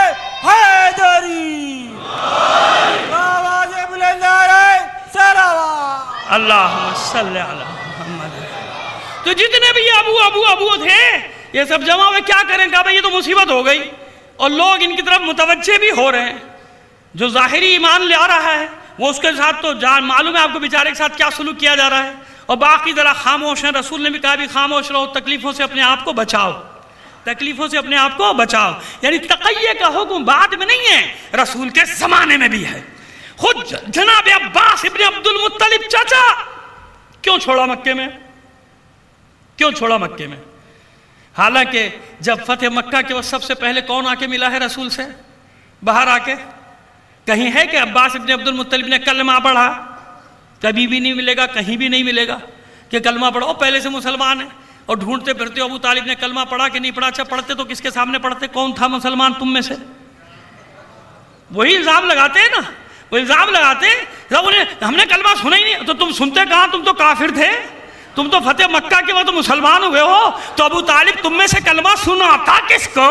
حیدری آواز بلند آرہے سلوات اللہم صلی علی محمد۔ تو جتنے بھی ابو ابو ابو تھے یہ سب جمع ہوئے، کیا کریں، کہا بھئی یہ تو مصیبت ہو گئی، اور لوگ ان کی طرف متوجہ بھی ہو رہے ہیں۔ جو ظاہری ایمان لے آ رہا ہے وہ اس کے ساتھ تو جان معلوم ہے آپ کو بیچارے کے ساتھ کیا سلوک کیا جا رہا ہے، اور باقی ذرا خاموش ہیں۔ رسول نے بھی کہا بھی خاموش رہو، تکلیفوں سے اپنے آپ کو بچاؤ، تکلیفوں سے اپنے آپ کو بچاؤ۔ یعنی تقیہ کا حکم بعد میں نہیں ہے، رسول کے زمانے میں بھی ہے۔ خود جناب عباس ابن عبد المطلب چاچا کیوں چھوڑا مکے میں، کیوں چھوڑا مکے میں؟ حالانکہ جب فتح مکہ کے وقت سب سے پہلے کون آ کے ملا ہے رسول سے باہر آ کے؟ کہیں ہے کہ عباس ابن عبد المطلب نے کلمہ پڑھا؟ کبھی بھی نہیں ملے گا، کہیں بھی نہیں ملے گا کہ کلمہ پڑھو، پہلے سے مسلمان ہے اور ڈھونڈتے پھرتے ہو ابو طالب نے کلمہ پڑھا کہ نہیں پڑھا؟ اچھا پڑھتے تو کس کے سامنے پڑھتے؟ کون تھا مسلمان تم میں سے؟ وہی الزام لگاتے ہیں نا، وہ الزام لگاتے ہیں ہم نے کلمہ سنا ہی نہیں، تو تم سنتے کہاں، تم تو کافر تھے، تم تو فتح مکہ کے وقت مسلمان ہوئے ہو، تو ابو طالب تم میں سے کلمہ سناتا کس کو؟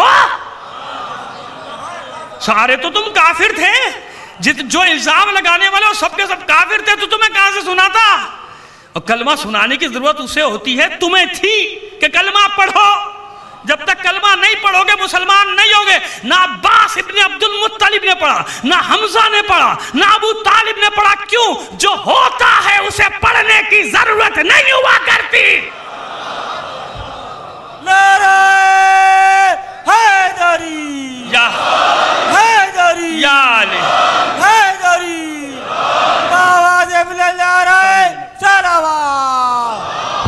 سارے تو تم کافر تھے، جو الزام لگانے والے وہ سب کے سب کافر تھے، تو تمہیں کہاں سے سناتا؟ اور کلمہ سنانے کی ضرورت اسے ہوتی ہے، تمہیں تھی کہ کلمہ پڑھو۔ جب تک کلمہ نہیں پڑھو گے مسلمان نہیں ہوگے۔ نہ عباس ابن عبد المطلب نے پڑھا، نہ حمزہ نے پڑھا، نہ ابو طالب نے پڑھا۔ کیوں؟ جو ہوتا ہے اسے پڑھنے کی ضرورت نہیں ہوا کرتی۔ نعرہ حیدری یا حیدری یا علی حیدری آواز بلند آرہے سلوات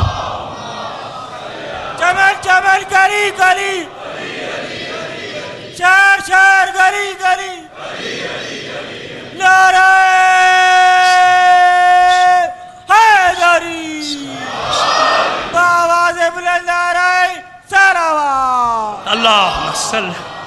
چمن چمن گلی گلی شہر شہر گلی گلی نعرہ حیدری آواز بلند آرہے سلوات اللہ صلی۔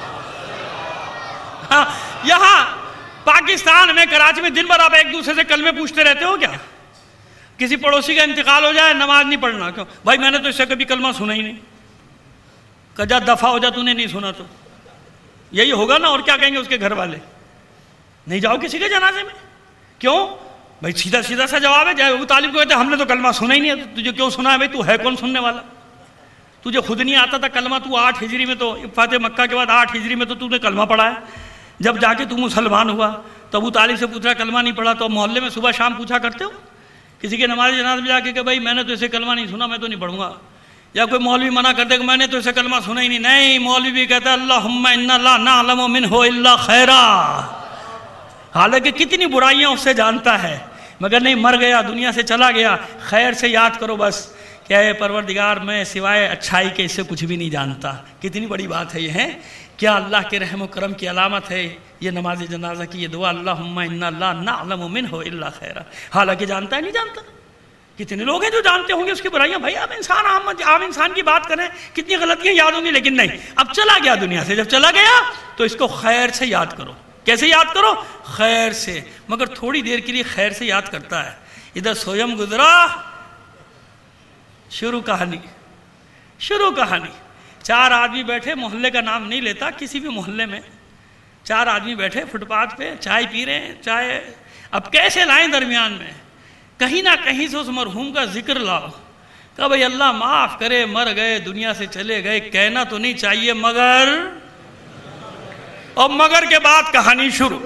ہاں یہاں پاکستان میں کراچی میں دن بھر آپ ایک دوسرے سے کلمے پوچھتے رہتے ہو کیا؟ کسی پڑوسی کا انتقال ہو جائے نماز نہیں پڑھنا، کیوں بھائی میں نے تو اس سے کبھی کلمہ سنا ہی نہیں، کہ جا دفع ہو جا تو نے نہیں سنا، تو یہی ہوگا نا، اور کیا کہیں گے اس کے گھر والے؟ نہیں جاؤ کسی کے جنازے میں، کیوں بھائی؟ سیدھا سیدھا سا جواب ہے، جائے ابو طالب کو کہتے ہم نے تو کلمہ سنا ہی نہیں ہے، تجھے کیوں سنا ہے بھائی؟ تو ہے کون سننے والا؟ تجھے خود نہیں آتا تھا کلمہ، تو آٹھ ہجری میں تو فتح مکہ کے بعد آٹھ ہجری میں تو تو نے کلمہ پڑھا ہے، جب جا کے تو مسلمان ہوا تو ابو طالب سے پوچھا کلمہ نہیں پڑھا، تو محلے میں صبح شام پوچھا کرتے ہو کسی کے نماز جنازے میں جا کے کہ بھائی میں نے تو اسے کلمہ نہیں سنا، میں تو نہیں پڑھوں گا؟ یا کوئی مولوی منع کر دے کہ میں نے تو اسے کلمہ سنا ہی نہیں، نہیں مولوی بھی کہتا ہے اللہم انا لا نعلم منہ الا خیرا، حالانکہ کتنی برائیاں اس سے جانتا ہے، مگر نہیں، مر گیا دنیا سے چلا گیا، خیر سے یاد کرو بس کہ اے پروردگار میں سوائے اچھائی کے اس سے کچھ بھی نہیں جانتا۔ کتنی بڑی بات ہے یہ، ہے کیا اللہ کے رحم و کرم کی علامت ہے یہ نماز جنازہ کی یہ دعا، اللہم انا لا نعلم منہ الا خیرا، حالانکہ جانتا ہے نہیں جانتا۔ کتنے لوگ ہیں جو جانتے ہوں گے اس کی برائیاں، بھائی اب انسان عام عام انسان کی بات کریں کتنی غلطیاں یاد ہوں گی، لیکن نہیں، اب چلا گیا دنیا سے، جب چلا گیا تو اس کو خیر سے یاد کرو۔ کیسے یاد کرو؟ خیر سے، مگر تھوڑی دیر کے لیے خیر سے یاد کرتا ہے۔ ادھر سویم گزرا، شروع کہانی شروع کہانی چار آدمی بیٹھے، محلے کا نام نہیں لیتا، کسی بھی محلے میں چار آدمی بیٹھے فٹ پاتھ پہ چائے پی رہے ہیں، چائے اب کیسے لائیں درمیان میں؟ کہیں نہ کہیں سے اس مرحوم کا ذکر لاؤ، کہ بھئی اللہ معاف کرے، مر گئے، دنیا سے چلے گئے، کہنا تو نہیں چاہیے مگر، اور مگر کے بعد کہانی شروع،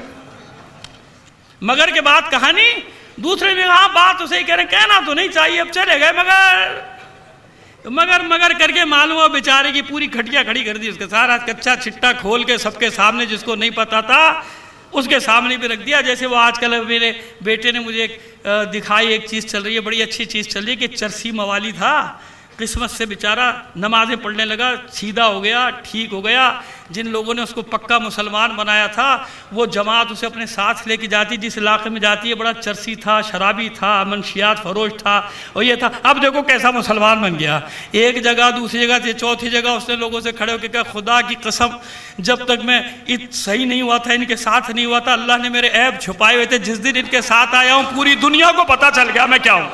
مگر کے بعد کہانی، دوسرے نے کہا بات اسے کہہ رہے کہنا تو نہیں چاہیے، اب چلے گئے مگر مگر مگر کر کے معلوم ہو بیچارے کی پوری کھٹیا کھڑی کر دی، اس کے سارا کچا چھٹا کھول کے سب کے سامنے، جس کو نہیں پتا تھا اس کے سامنے بھی رکھ دیا. جیسے وہ آج کل میرے بیٹے نے مجھے دکھائی ایک چیز چل رہی ہے، بڑی اچھی چیز چل رہی ہے، کہ چرسی موالی تھا، قسمت سے بیچارہ نمازیں پڑھنے لگا، سیدھا ہو گیا، ٹھیک ہو گیا. جن لوگوں نے اس کو پکا مسلمان بنایا تھا وہ جماعت اسے اپنے ساتھ لے کے جاتی، جس علاقے میں جاتی ہے بڑا چرسی تھا، شرابی تھا، منشیات فروش تھا، اور یہ تھا. اب دیکھو کیسا مسلمان بن گیا، ایک جگہ دوسری جگہ سے چوتھی جگہ اس نے لوگوں سے کھڑے ہو کے کہا خدا کی قسم جب تک میں صحیح نہیں ہوا تھا، ان کے ساتھ نہیں ہوا تھا، اللہ نے میرے عیب چھپائے ہوئے تھے، جس دن ان کے ساتھ آیا ہوں پوری دنیا کو پتہ چل گیا میں کیا ہوں.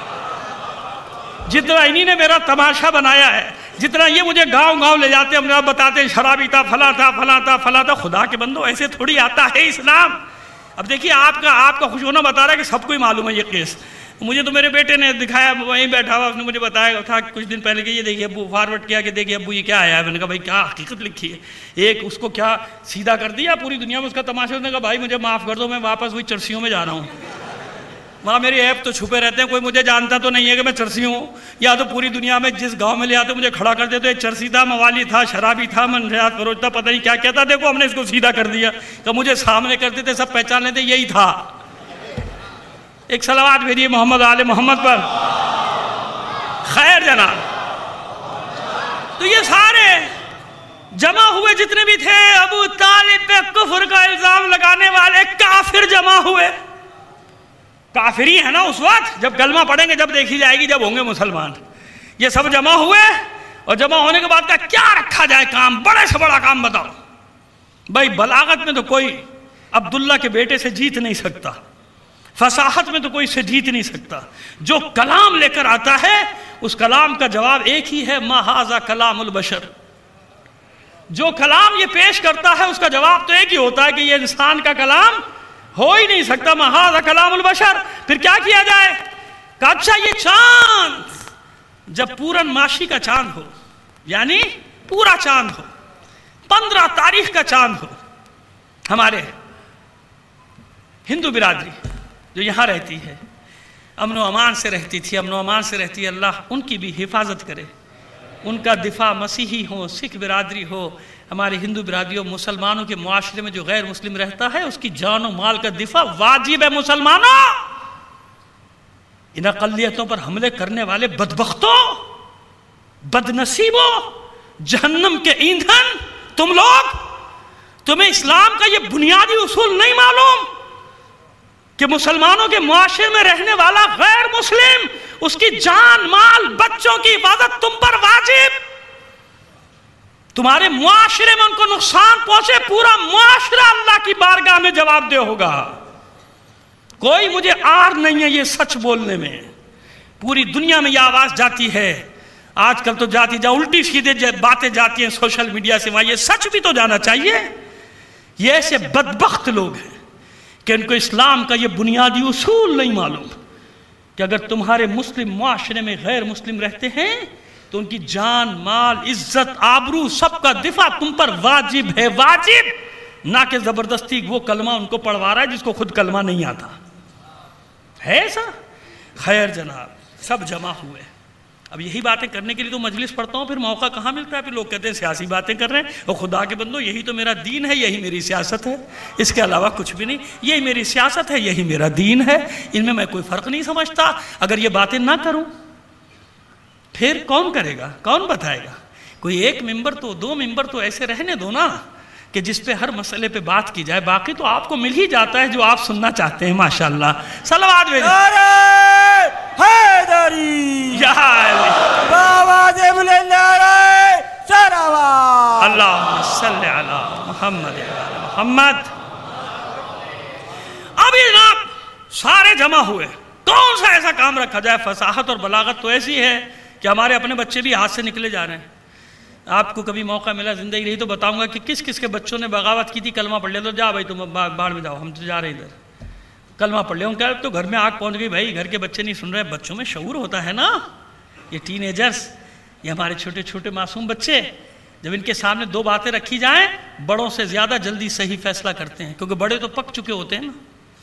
جتنا انہی نے میرا تماشا بنایا ہے، جتنا یہ مجھے گاؤں گاؤں لے جاتے ہیں، بتاتے ہیں شرابی تھا، فلاں تھا، فلاں تھا، فلاں تھا. خدا کے بندو ایسے تھوڑی آتا ہے اسلام. اب دیکھیے آپ کا آپ کا خوش ہونا بتا رہا ہے کہ سب کو ہی معلوم ہے یہ کیس. مجھے تو میرے بیٹے نے دکھایا، وہیں بیٹھا ہوا، اس نے مجھے بتایا تھا کچھ دن پہلے کہ یہ دیکھیے ابو فارورڈ کیا کہ دیکھیے ابو یہ کیا آیا ہے. میں نے کہا بھائی کیا حقیقت لکھی ہے، ایک اس کو کیا سیدھا کر دیا پوری دنیا میں اس کا تماشا. اس نے کہا بھائی مجھے معاف کر دو، میں واپس وہی چرسیوں میں جا رہا ہوں، وہاں میری عیب تو چھپے رہتے ہیں، کوئی مجھے جانتا تو نہیں ہے کہ میں چرسی ہوں. یا تو پوری دنیا میں جس گاؤں میں لے آتے مجھے کھڑا کر دیتے، چرسی تھا، موالی تھا، شرابی تھا، منشیات فروش تھا، پتہ نہیں کیا کیا تھا. دیکھو ہم نے اس کو سیدھا کر دیا کہ مجھے سامنے کرتے تھے، سب پہچان لیتے یہی تھا. ایک صلوات بھیجیے محمد آل محمد پر. خیر جناب، تو یہ سارے جمع ہوئے جتنے بھی تھے، ابو طالب پہ کفر کا الزام لگانے والے کافر جمع ہوئے. کافری ہے نا اس وقت، جب کلمہ پڑھیں گے، جب دیکھی جائے گی، جب ہوں گے مسلمان. یہ سب جمع ہوئے، اور جمع ہونے کے بعد کہا کیا رکھا جائے کام، بڑے سے بڑا کام بتاؤ. بھائی بلاغت میں تو کوئی عبداللہ کے بیٹے سے جیت نہیں سکتا، فصاحت میں تو کوئی سے جیت نہیں سکتا. جو کلام لے کر آتا ہے اس کلام کا جواب ایک ہی ہے، ما ھذا کلام البشر. جو کلام یہ پیش کرتا ہے اس کا جواب تو ایک ہی ہوتا ہے کہ یہ انسان کا کلام ہو ہی نہیں سکتا، ما ھذا کلام البشر. پھر کیا کیا جائے؟ کہ اچھا یہ چاند جب پورن ماشی کا چاند ہو، یعنی پورا چاند ہو، پندرہ تاریخ کا چاند ہو، ہمارے ہندو برادری جو یہاں رہتی ہے، امن و امان سے رہتی تھی، امن و امان سے رہتی ہے، اللہ ان کی بھی حفاظت کرے، ان کا دفاع، مسیحی ہو، سکھ برادری ہو، ہماری ہندو برادری ہو، مسلمانوں کے معاشرے میں جو غیر مسلم رہتا ہے اس کی جان و مال کا دفاع واجب ہے. مسلمانوں، ان اقلیتوں پر حملے کرنے والے بدبختوں، بدنصیبوں، جہنم کے ایندھن تم لوگ، تمہیں اسلام کا یہ بنیادی اصول نہیں معلوم کہ مسلمانوں کے معاشرے میں رہنے والا غیر مسلم، اس کی جان مال بچوں کی حفاظت تم پر واجب. تمہارے معاشرے میں ان کو نقصان پہنچے، پورا معاشرہ اللہ کی بارگاہ میں جواب دہ ہوگا. کوئی مجھے آر نہیں ہے یہ سچ بولنے میں. پوری دنیا میں یہ آواز جاتی ہے، آج کل تو جاتی جا الٹی سیدھے باتیں جاتی ہیں سوشل میڈیا سے، وہاں یہ سچ بھی تو جانا چاہیے. یہ ایسے بدبخت لوگ ہیں کہ ان کو اسلام کا یہ بنیادی اصول نہیں معلوم کہ اگر تمہارے مسلم معاشرے میں غیر مسلم رہتے ہیں تو ان کی جان مال عزت آبرو سب کا دفاع تم پر واجب ہے. واجب نہ کہ زبردستی وہ کلمہ ان کو پڑھوا رہا ہے جس کو خود کلمہ نہیں آتا ہے ایسا. خیر جناب، سب جمع ہوئے. اب یہی باتیں کرنے کے لیے تو مجلس پڑھتا ہوں، پھر موقع کہاں ملتا ہے؟ پھر لوگ کہتے ہیں سیاسی باتیں کر رہے ہیں. اور خدا کے بندو یہی تو میرا دین ہے، یہی میری سیاست ہے، اس کے علاوہ کچھ بھی نہیں. یہی میری سیاست ہے، یہی میرا دین ہے، ان میں میں کوئی فرق نہیں سمجھتا. اگر یہ باتیں نہ کروں پھر کون کرے گا، کون بتائے گا؟ کوئی ایک ممبر تو دو ممبر تو ایسے رہنے دو نا کہ جس پہ ہر مسئلے پہ بات کی جائے. باقی تو آپ کو مل ہی جاتا ہے جو آپ سننا چاہتے ہیں. ماشاءاللہ. صلوات بھیجیں. نعرہ حیدری، یا علی بآواز بلند نعرہ صلوات. اللہم صلی علی محمد علی محمد. اب یہ جناب سارے جمع ہوئے، کون سا ایسا کام رکھا جائے؟ فصاحت اور بلاغت تو ایسی ہے کہ ہمارے اپنے بچے بھی ہاتھ سے نکلے جا رہے ہیں. آپ کو کبھی موقع ملا زندگی رہی تو بتاؤں گا کہ کس کس کے بچوں نے بغاوت کی تھی، کلمہ پڑھ لیا تو جا بھائی تم باہر میں جاؤ، ہم تو جا رہے ادھر کلمہ پڑھ لیا. ان کا تو گھر میں آگ پہنچ گئی، بھائی گھر کے بچے نہیں سن رہے. بچوں میں شعور ہوتا ہے نا، یہ ٹین ایجرز، یہ ہمارے چھوٹے چھوٹے معصوم بچے، جب ان کے سامنے دو باتیں رکھی جائیں بڑوں سے زیادہ جلدی صحیح فیصلہ کرتے ہیں، کیونکہ بڑے تو پک چکے ہوتے ہیں نا،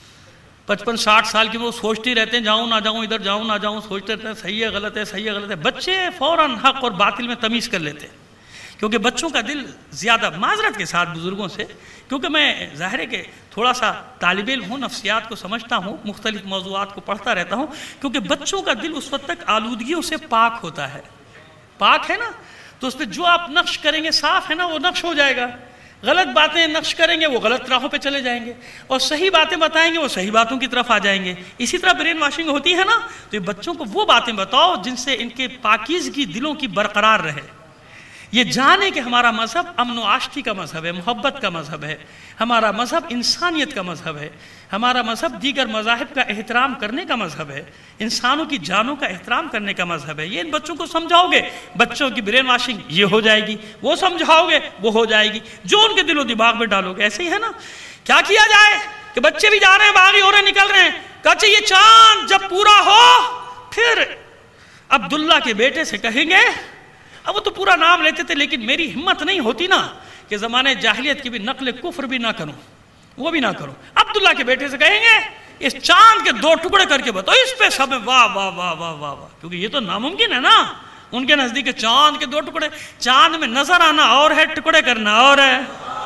پچپن ساٹھ سال کے وہ سوچتے ہی رہتے ہیں جاؤں نہ جاؤں، ادھر جاؤں نہ جاؤں، سوچتے رہتے ہیں صحیح ہے غلط ہے صحیح ہے غلط ہے. بچے فوراً حق اور باطل میں تمیز کر لیتے ہیں، کیونکہ بچوں کا دل زیادہ، معذرت کے ساتھ بزرگوں سے، کیونکہ میں ظاہر ہے کہ تھوڑا سا طالب علم ہوں، نفسیات کو سمجھتا ہوں، مختلف موضوعات کو پڑھتا رہتا ہوں، کیونکہ بچوں کا دل اس وقت تک آلودگیوں سے پاک ہوتا ہے. پاک ہے نا، تو اس پہ جو آپ نقش کریں گے صاف ہے نا، وہ نقش ہو جائے گا. غلط باتیں نقش کریں گے وہ غلط راہوں پہ چلے جائیں گے، اور صحیح باتیں بتائیں گے وہ صحیح باتوں کی طرف آ جائیں گے. اسی طرح برین واشنگ ہوتی ہے نا، تو یہ بچوں کو وہ باتیں بتاؤ جن سے ان کے پاکیزگی دلوں کی برقرار رہے. یہ جانے کہ ہمارا مذہب امن و آشتی کا مذہب ہے، محبت کا مذہب ہے، ہمارا مذہب انسانیت کا مذہب ہے، ہمارا مذہب دیگر مذاہب کا احترام کرنے کا مذہب ہے، انسانوں کی جانوں کا احترام کرنے کا مذہب ہے. یہ ان بچوں کو سمجھاؤ گے، بچوں کی برین واشنگ یہ ہو جائے گی، وہ سمجھاؤ گے وہ ہو جائے گی، جو ان کے دل و دماغ میں ڈالو گے. ایسے ہی ہے نا، کیا کیا جائے کہ بچے بھی جا رہے ہیں، باغی ہو رہے ہیں، نکل رہے ہیں، کہا یہ چاند جب پورا ہو پھر عبداللہ کے بیٹے سے کہیں گے. اب وہ تو پورا نام لیتے تھے، لیکن میری ہمت نہیں ہوتی نا کہ زمانے جاہلیت کی بھی نقل کفر بھی نہ کروں، وہ بھی نہ کروں. عبداللہ کے بیٹے سے کہیں گے اس چاند کے دو ٹکڑے کر کے بتاؤ. اس پہ سب واہ واہ واہ واہ واہ واہ، کیونکہ یہ تو ناممکن ہے نا ان کے نزدیک. چاند کے دو ٹکڑے، چاند میں نظر آنا اور ہے، ٹکڑے کرنا اور ہے،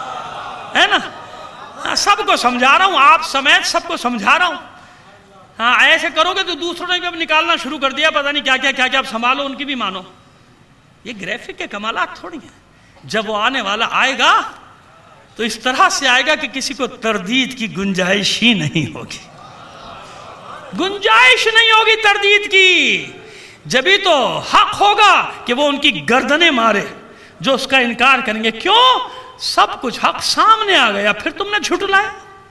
ہے نا. سب کو سمجھا رہا ہوں، آپ سمیت سب کو سمجھا رہا ہوں. ہاں ایسے کرو گے تو دوسروں نے بھی اب نکالنا شروع کر دیا، پتہ نہیں کیا کیا کیا کیا، اب سنبھالو ان کی بھی مانو. یہ گرافک کے کمالات تھوڑی ہیں. جب وہ آنے والا آئے گا تو اس طرح سے آئے گا کہ کسی کو تردید کی گنجائش ہی نہیں ہوگی، گنجائش نہیں ہوگی تردید کی. جبھی تو حق ہوگا کہ وہ ان کی گردنیں مارے جو اس کا انکار کریں گے. کیوں؟ سب کچھ حق سامنے آ گیا، پھر تم نے جھٹلایا.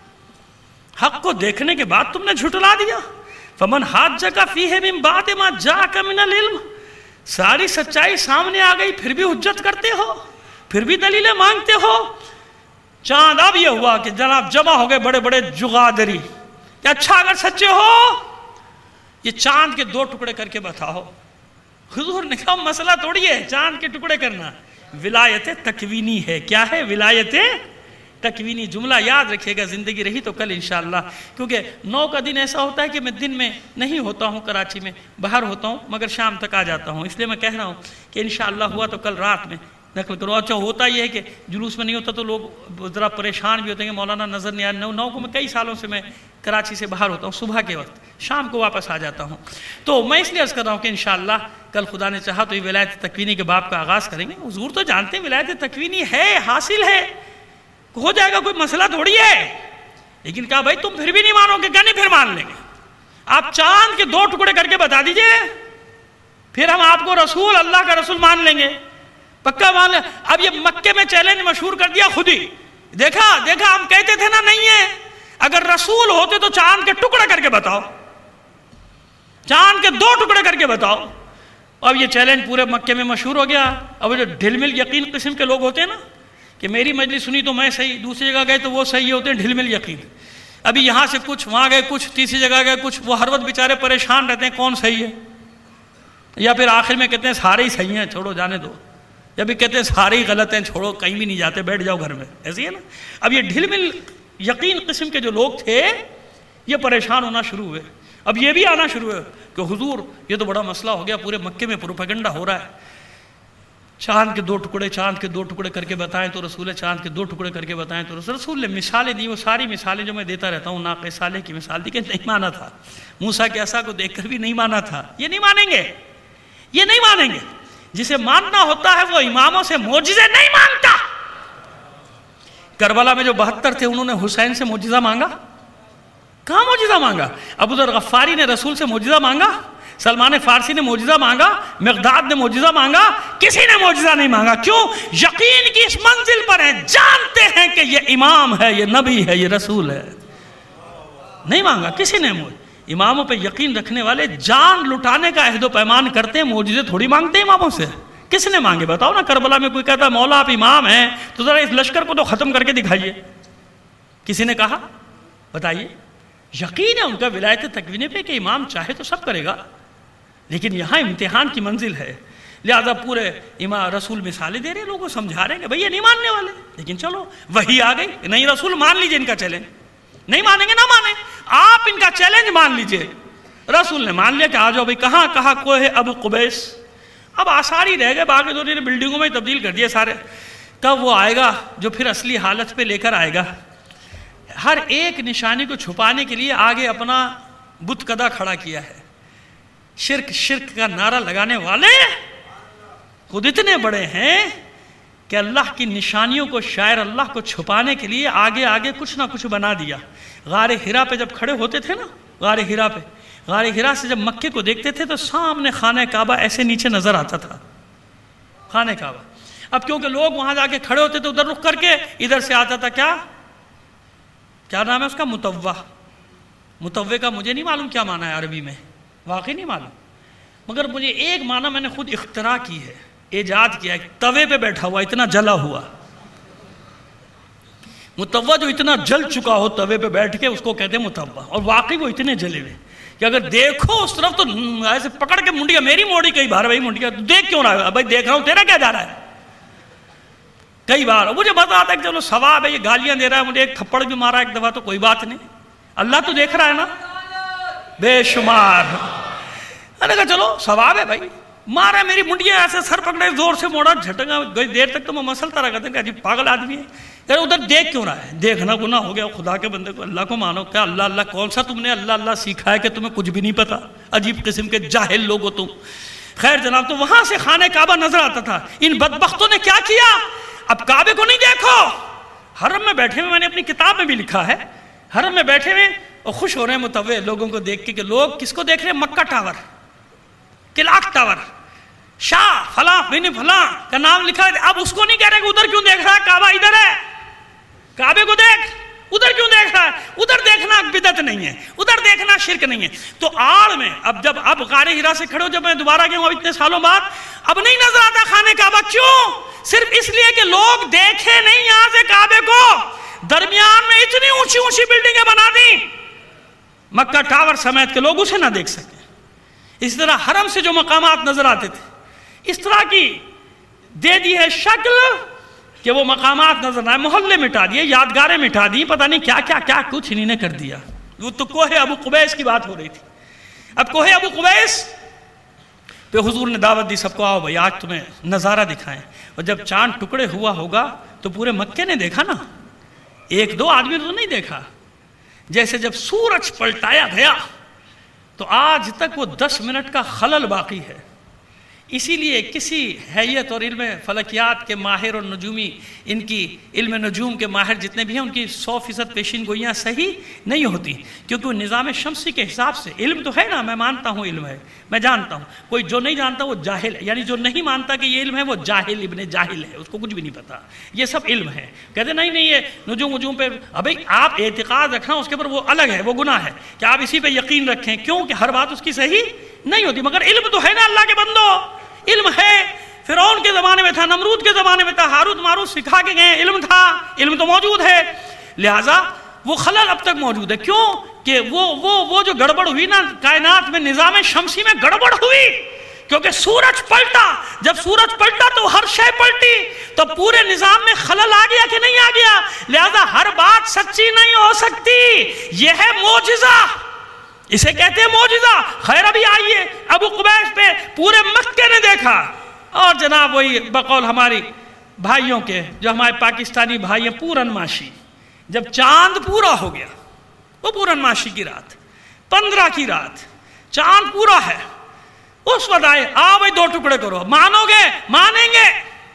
حق کو دیکھنے کے بعد تم نے جھٹلا دیا. فمن حاجک فیہ من بعد ما جاءک من العلم، ساری سچائی سامنے آ گئی پھر بھی حجت کرتے ہو، پھر بھی دلیلیں مانگتے ہو. چاند اب یہ ہوا کہ جناب جمع ہو گئے بڑے بڑے جغادری کہ اچھا اگر سچے ہو یہ چاند کے دو ٹکڑے کر کے بتاؤ. حضور نے کہا مسئلہ تھوڑی ہے چاند کے ٹکڑے کرنا، ولایت تکوینی ہے. کیا ہے ولایت تکوینی؟ جملہ یاد رکھیے گا، زندگی رہی تو کل انشاءاللہ. کیونکہ نو کا دن ایسا ہوتا ہے کہ میں دن میں نہیں ہوتا ہوں کراچی میں، باہر ہوتا ہوں، مگر شام تک آ جاتا ہوں. اس لیے میں کہہ رہا ہوں کہ انشاءاللہ ہوا تو کل رات میں نقل کرو. اچھا ہوتا یہ ہے کہ جلوس میں نہیں ہوتا تو لوگ ذرا پریشان بھی ہوتے ہیں کہ مولانا نظر نہیں آ رہا. نو کو میں کئی سالوں سے میں کراچی سے باہر ہوتا ہوں صبح کے وقت، شام کو واپس آ جاتا ہوں. تو میں اس لیے عرض کر رہا ہوں کہ انشاءاللہ کل خدا نے چاہا تو یہ ولایت تکوینی کے باب کا آغاز کریں گے. حضور تو جانتے ہیں ولایت تکوینی ہے، حاصل ہے، ہو جائے گا، کوئی مسئلہ تھوڑی ہے. لیکن کہا بھائی تم پھر بھی نہیں مانو گے. کیا نہیں پھر مان لیں گے. آپ چاند کے دو ٹکڑے کر کے بتا دیجئے، پھر ہم آپ کو رسول، اللہ کا رسول مان لیں گے، پکا مان لیں. اب یہ مکے میں چیلنج مشہور کر دیا خود ہی. دیکھا دیکھا ہم کہتے تھے نا نہیں ہے، اگر رسول ہوتے تو چاند کے ٹکڑے کر کے بتاؤ، چاند کے دو ٹکڑے کر کے بتاؤ. اب یہ چیلنج پورے مکے میں مشہور ہو گیا. اب جو ڈھل مل یقین قسم کے لوگ ہوتے ہیں نا کہ میری مجلس سنی تو میں صحیح، دوسری جگہ گئے تو وہ صحیح ہوتے ہیں، ڈھل مل یقین. ابھی یہاں سے کچھ، وہاں گئے کچھ، تیسری جگہ گئے کچھ، وہ ہر وقت بیچارے پریشان رہتے ہیں کون صحیح ہے. یا پھر آخر میں کہتے ہیں سارے ہی صحیح ہیں چھوڑو جانے دو، یا بھی کہتے ہیں سارے ہی غلط ہیں چھوڑو کہیں بھی نہیں جاتے بیٹھ جاؤ گھر میں. ایسے ہی ہے نا. اب یہ ڈھل مل یقین قسم کے جو لوگ تھے یہ پریشان ہونا شروع ہوئے. اب یہ بھی آنا شروع ہوئے کہ حضور یہ تو بڑا مسئلہ ہو گیا، پورے مکے میں پروپیگنڈا ہو رہا ہے، چاند کے دو ٹکڑے چاند کے دو ٹکڑے کر کے بتائیں تو رسول ہے، چاند کے دو ٹکڑے کر کے بتائیں تو رسول. رسول نے مثالیں دی، وہ ساری مثالیں جو میں دیتا رہتا ہوں، ناقہ صالح کی مثال دی کہ نہیں مانا تھا، موسیٰ کے عصا کو دیکھ کر بھی نہیں مانا تھا. یہ نہیں مانیں گے، یہ نہیں مانیں گے. جسے ماننا ہوتا ہے وہ اماموں سے معجزے نہیں مانگتا. کربلا میں جو بہتر تھے انہوں نے حسین سے معجزہ مانگا؟ کہاں معجزہ مانگا؟ ابو ذر غفاری نے رسول سے معجزہ مانگا؟ سلمان فارسی نے معجزہ مانگا؟ مقداد نے معجزہ مانگا؟ کسی نے معجزہ نہیں مانگا. کیوں؟ یقین کی اس منزل پر ہیں، جانتے ہیں کہ یہ امام ہے، یہ نبی ہے، یہ رسول ہے. نہیں مانگا کسی نے. اماموں پہ یقین رکھنے والے جان لٹانے کا عہد و پیمان کرتے ہیں، معجزے تھوڑی مانگتے ہیں اماموں سے. کس نے مانگے بتاؤ نا؟ کربلا میں کوئی کہتا مولا آپ امام ہیں تو ذرا اس لشکر کو تو ختم کر کے دکھائیے، کسی نے کہا؟ بتائیے. یقین ہے ان کا ولایت تکوینی پہ کہ امام چاہے تو سب کرے گا، لیکن یہاں امتحان کی منزل ہے، لہذا پورے امام رسول مثالیں دے رہے ہیں، لوگوں کو سمجھا رہے ہیں کہ بھئی یہ نہیں ماننے والے، لیکن چلو وہی آ گئی. نہیں رسول مان لیجئے ان کا چیلنج، نہیں مانیں گے نہ مانیں، آپ ان کا چیلنج مان لیجئے. رسول نے مان لیا کہ آ جاؤ بھئی. کہاں کہا کوہ ابو قبیس. اب آثار ہی رہ گئے، باقی دونوں نے بلڈنگوں میں تبدیل کر دیے سارے. کب وہ آئے گا جو پھر اصلی حالت پہ لے کر آئے گا؟ ہر ایک نشانی کو چھپانے کے لیے آگے اپنا بت کدا کھڑا کیا ہے. شرک شرک کا نعرہ لگانے والے خود اتنے بڑے ہیں کہ اللہ کی نشانیوں کو شاعر اللہ کو چھپانے کے لیے آگے آگے کچھ نہ کچھ بنا دیا. غار ہرا پہ جب کھڑے ہوتے تھے نا، غار ہرا پہ، غار ہرا سے جب مکے کو دیکھتے تھے تو سامنے خانہ کعبہ ایسے نیچے نظر آتا تھا، خانہ کعبہ. اب کیونکہ لوگ وہاں جا کے کھڑے ہوتے تھے ادھر رخ کر کے، ادھر سے آتا تھا کیا کیا نام ہے اس کا؟ متوہ. متوہ کا مجھے نہیں معلوم کیا معنی ہے عربی میں، واقعی نہیں معلوم، مگر مجھے ایک معنی میں نے خود اختراع کی ہے، ایجاد کیا ہے. توے پہ بیٹھا ہوا، اتنا جلا ہوا متوہ، جو اتنا جل چکا ہو توے پہ بیٹھ کے، اس کو کہتے ہیں متوہ. اور واقعی وہ اتنے جلے ہوئے کہ اگر دیکھو اس طرف تو ایسے پکڑ کے منڈیا، میری موڑی کئی بار بھائی منڈیا، دیکھ کیوں رہا ہے بھائی؟ دیکھ رہا ہوں، تیرا کیا جا رہا ہے؟ کئی بار مجھے مزہ آتا ہے کہ چلو ثواب ہے، یہ گالیاں دے رہا ہے، مجھے ایک تھپڑ بھی مارا ایک دفعہ تو کوئی بات نہیں، اللہ تو دیکھ رہا ہے نا بے شمار. میں نے کہا چلو ثواب ہے بھائی، مارا میری منڈیا ایسے، سر پکڑے زور سے موڑا، جھٹکا گئی. دیر تک تو میں مسلتا رہا کرتا کہ عجیب پاگل آدمی ہے یار، ادھر دیکھ کیوں رہا ہے؟ دیکھنا گناہ ہو گیا. خدا کے بندے کو اللہ کو مانو. کیا اللہ اللہ کون سا تم نے اللہ اللہ سیکھا ہے کہ تمہیں کچھ بھی نہیں پتا؟ عجیب قسم کے جاہل لوگ ہو تم. خیر جناب، تو وہاں سے خانہ کعبہ نظر آتا تھا. ان بدبختوں نے کیا کیا؟ اب کعبے کو نہیں دیکھو، حرم میں بیٹھے ہوئے، میں نے اپنی کتاب میں بھی لکھا ہے، حرم میں بیٹھے ہوئے اور خوش ہو رہے ہیں متوے لوگوں کو دیکھ کے کہ لوگ کس کو دیکھ رہے ہیں؟ مکہ ٹاور، کلاک ٹاور، شاہ فلاں بن فلاں کا نام لکھا ہے. اب اس کو نہیں کہہ رہے کہ ادھر کیوں دیکھ رہا ہے، کعبہ ادھر ہے، کعبے کو دیکھ، ادھر کیوں دیکھ رہا ہے؟ ادھر دیکھنا بدعت نہیں ہے، ادھر دیکھنا شرک نہیں ہے. تو آڑ میں اب جب اب غار ہرا سے کھڑے ہو، جب میں دوبارہ گیا ہوں اب اتنے سالوں بعد، اب نہیں نظر آتا خانہ کعبہ. کیوں؟ صرف اس لیے کہ لوگ دیکھے نہیں یہاں سے کعبے کو. درمیان میں اتنی اونچی اونچی بلڈنگیں بنا دی مکہ ٹاور سمیت کے لوگ اسے نہ دیکھ سکیں. اس طرح حرم سے جو مقامات نظر آتے تھے، اس طرح کی دے دی ہے شکل کہ وہ مقامات نظر نہ آئے. محلے مٹا دیے، یادگاریں مٹا دی، پتہ نہیں کیا کیا کیا کچھ انہوں نے کر دیا. وہ تو کوہ ابو قبیس کی بات ہو رہی تھی. اب کوہ ابو قبیس پہ حضور نے دعوت دی، سب کو آؤ بھائی آج تمہیں نظارہ دکھائیں. اور جب چاند ٹکڑے ہوا ہوگا تو پورے مکے نے دیکھا نا، ایک دو آدمی تو نہیں دیکھا. جیسے جب سورج پلٹایا گیا تو آج تک وہ دس منٹ کا خلل باقی ہے. اسی لیے کسی حیت اور علم فلکیات کے ماہر اور نجومی، ان کی علم نجوم کے ماہر جتنے بھی ہیں، ان کی سو فیصد پیشین گوئیاں صحیح نہیں ہوتی، کیونکہ وہ نظام شمسی کے حساب سے علم تو ہے نا، میں مانتا ہوں علم ہے، میں جانتا ہوں. کوئی جو نہیں جانتا وہ جاہل ہے، یعنی جو نہیں مانتا کہ یہ علم ہے وہ جاہل ابن جاہل ہے، اس کو کچھ بھی نہیں پتا. یہ سب علم ہے. کہتے نہیں نہیں یہ نجوم وجوم پہ، ابھی آپ اعتقاد رکھنا اس کے اوپر وہ الگ ہے، وہ گناہ ہے کہ آپ اسی پہ یقین رکھیں، کیوں کہ ہر بات اس کی صحیح نہیں ہوتی. مگر علم تو ہے نا اللہ کے بندو، علم ہے. فرعون کے زمانے میں تھا، نمرود کے زمانے میں تھا، ہاروت ماروت سکھا کے گئے، علم تھا، علم تو موجود ہے. لہٰذا وہ خلل اب تک موجود ہے. کیوں کہ وہ وہ وہ جو گڑبڑ ہوئی نا کائنات میں، نظام شمسی میں گڑبڑ ہوئی، کیونکہ سورج پلٹا. جب سورج پلٹا تو ہر شے پلٹی، تو پورے نظام میں خلل آ گیا کہ نہیں آ گیا. لہذا ہر بات سچی نہیں ہو سکتی. یہ ہے معجزہ، اسے کہتے ہیں معجزہ. خیر ابھی آئیے ابو قبیس پہ پورے مکے نے دیکھا. اور جناب وہی بقول ہماری بھائیوں کے، جو ہمارے پاکستانی بھائی ہیں، پورن ماشی، جب چاند پورا ہو گیا، وہ پورن ماشی کی رات، پندرہ کی رات، چاند پورا ہے، اس وقت آئے، آؤ بھائی دو ٹکڑے کرو. مانو گے؟ مانیں گے.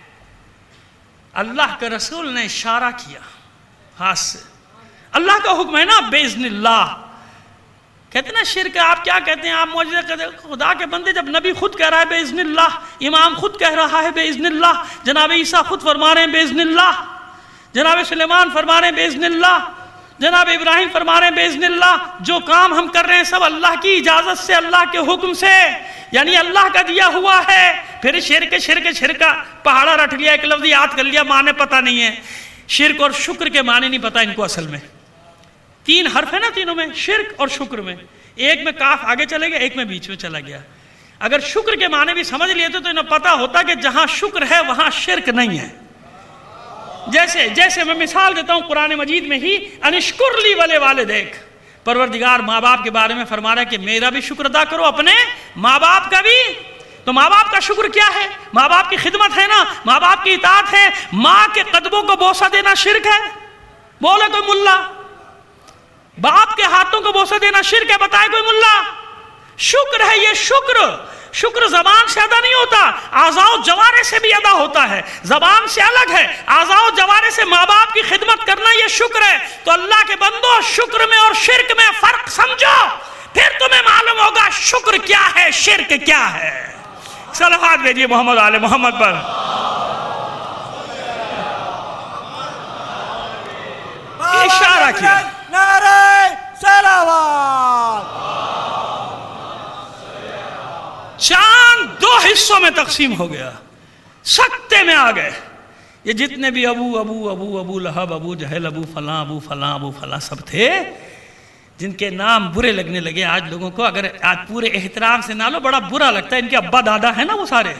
اللہ کے رسول نے اشارہ کیا ہاتھ سے. اللہ کا حکم ہے نا، باذن اللہ. کہتے ہیں نا شرک، آپ کیا کہتے ہیں؟ آپ معجزہ کہتے ہیں. خدا کے بندے، جب نبی خود کہہ رہا ہے باذن اللہ، امام خود کہہ رہا ہے باذن اللہ، جناب عیسیٰ خود فرما رہے ہیں باذن اللہ، جناب سلیمان فرما رہے ہیں باذن اللہ، جناب ابراہیم فرما رہے ہیں باذن اللہ جو کام ہم کر رہے ہیں سب اللہ کی اجازت سے، اللہ کے حکم سے، یعنی اللہ کا دیا ہوا ہے۔ پھر شرک شرک شرک پہاڑا رٹ لیا، ایک لفظ یاد کر لیا، معنی پتہ نہیں ہے، شرک اور شکر کے معنی نہیں پتہ ان کو اصل میں۔ تین حرف ہے نا تینوں میں، شرک اور شکر میں، ایک میں کاف آگے چلے گیا، ایک میں بیچ میں چلا گیا۔ اگر شکر کے معنی بھی سمجھ لیے تو انہیں پتہ ہوتا کہ جہاں شکر ہے وہاں شرک نہیں ہے۔ جیسے جیسے میں مثال دیتا ہوں قرآن مجید میں ہی، انشکر لی ولے والدیک، پروردگار ماں باپ کے بارے میں فرما رہا ہے کہ میرا بھی شکر ادا کرو، اپنے ماں باپ کا بھی۔ تو ماں باپ کا شکر کیا ہے؟ ماں باپ کی خدمت ہے نا، ماں باپ کی اطاعت ہے۔ ماں کے قدموں کو بوسہ دینا شرک ہے؟ بولے کوئی ملا۔ باپ کے ہاتھوں کو بوسہ دینا شرک ہے؟ بتائے کوئی ملا۔ شکر ہے یہ، شکر شکر زبان سے ادا نہیں ہوتا، اعضاء و جوارح سے بھی ادا ہوتا ہے، زبان سے الگ ہے، اعضاء و جوارح سے ماں باپ کی خدمت کرنا یہ شکر ہے۔ تو اللہ کے بندو شکر میں اور شرک میں فرق سمجھو، پھر تمہیں معلوم ہوگا شکر کیا ہے، شرک کیا ہے۔ صلوات بھیجیے محمد آل محمد پر۔ اشارہ کیا، نعرہ صلوات۔ چاند دو حصوں میں تقسیم ہو گیا، سکتے میں آ گئے۔ یہ جتنے بھی ابو ابو ابو ابو لہب، ابو جہل، ابو فلاں ابو فلاں ابو فلاں سب تھے، جن کے نام برے لگنے لگے آج لوگوں کو۔ اگر آج پورے احترام سے نہ لو، بڑا برا لگتا ہے۔ ان کے ابا دادا ہیں نا وہ سارے،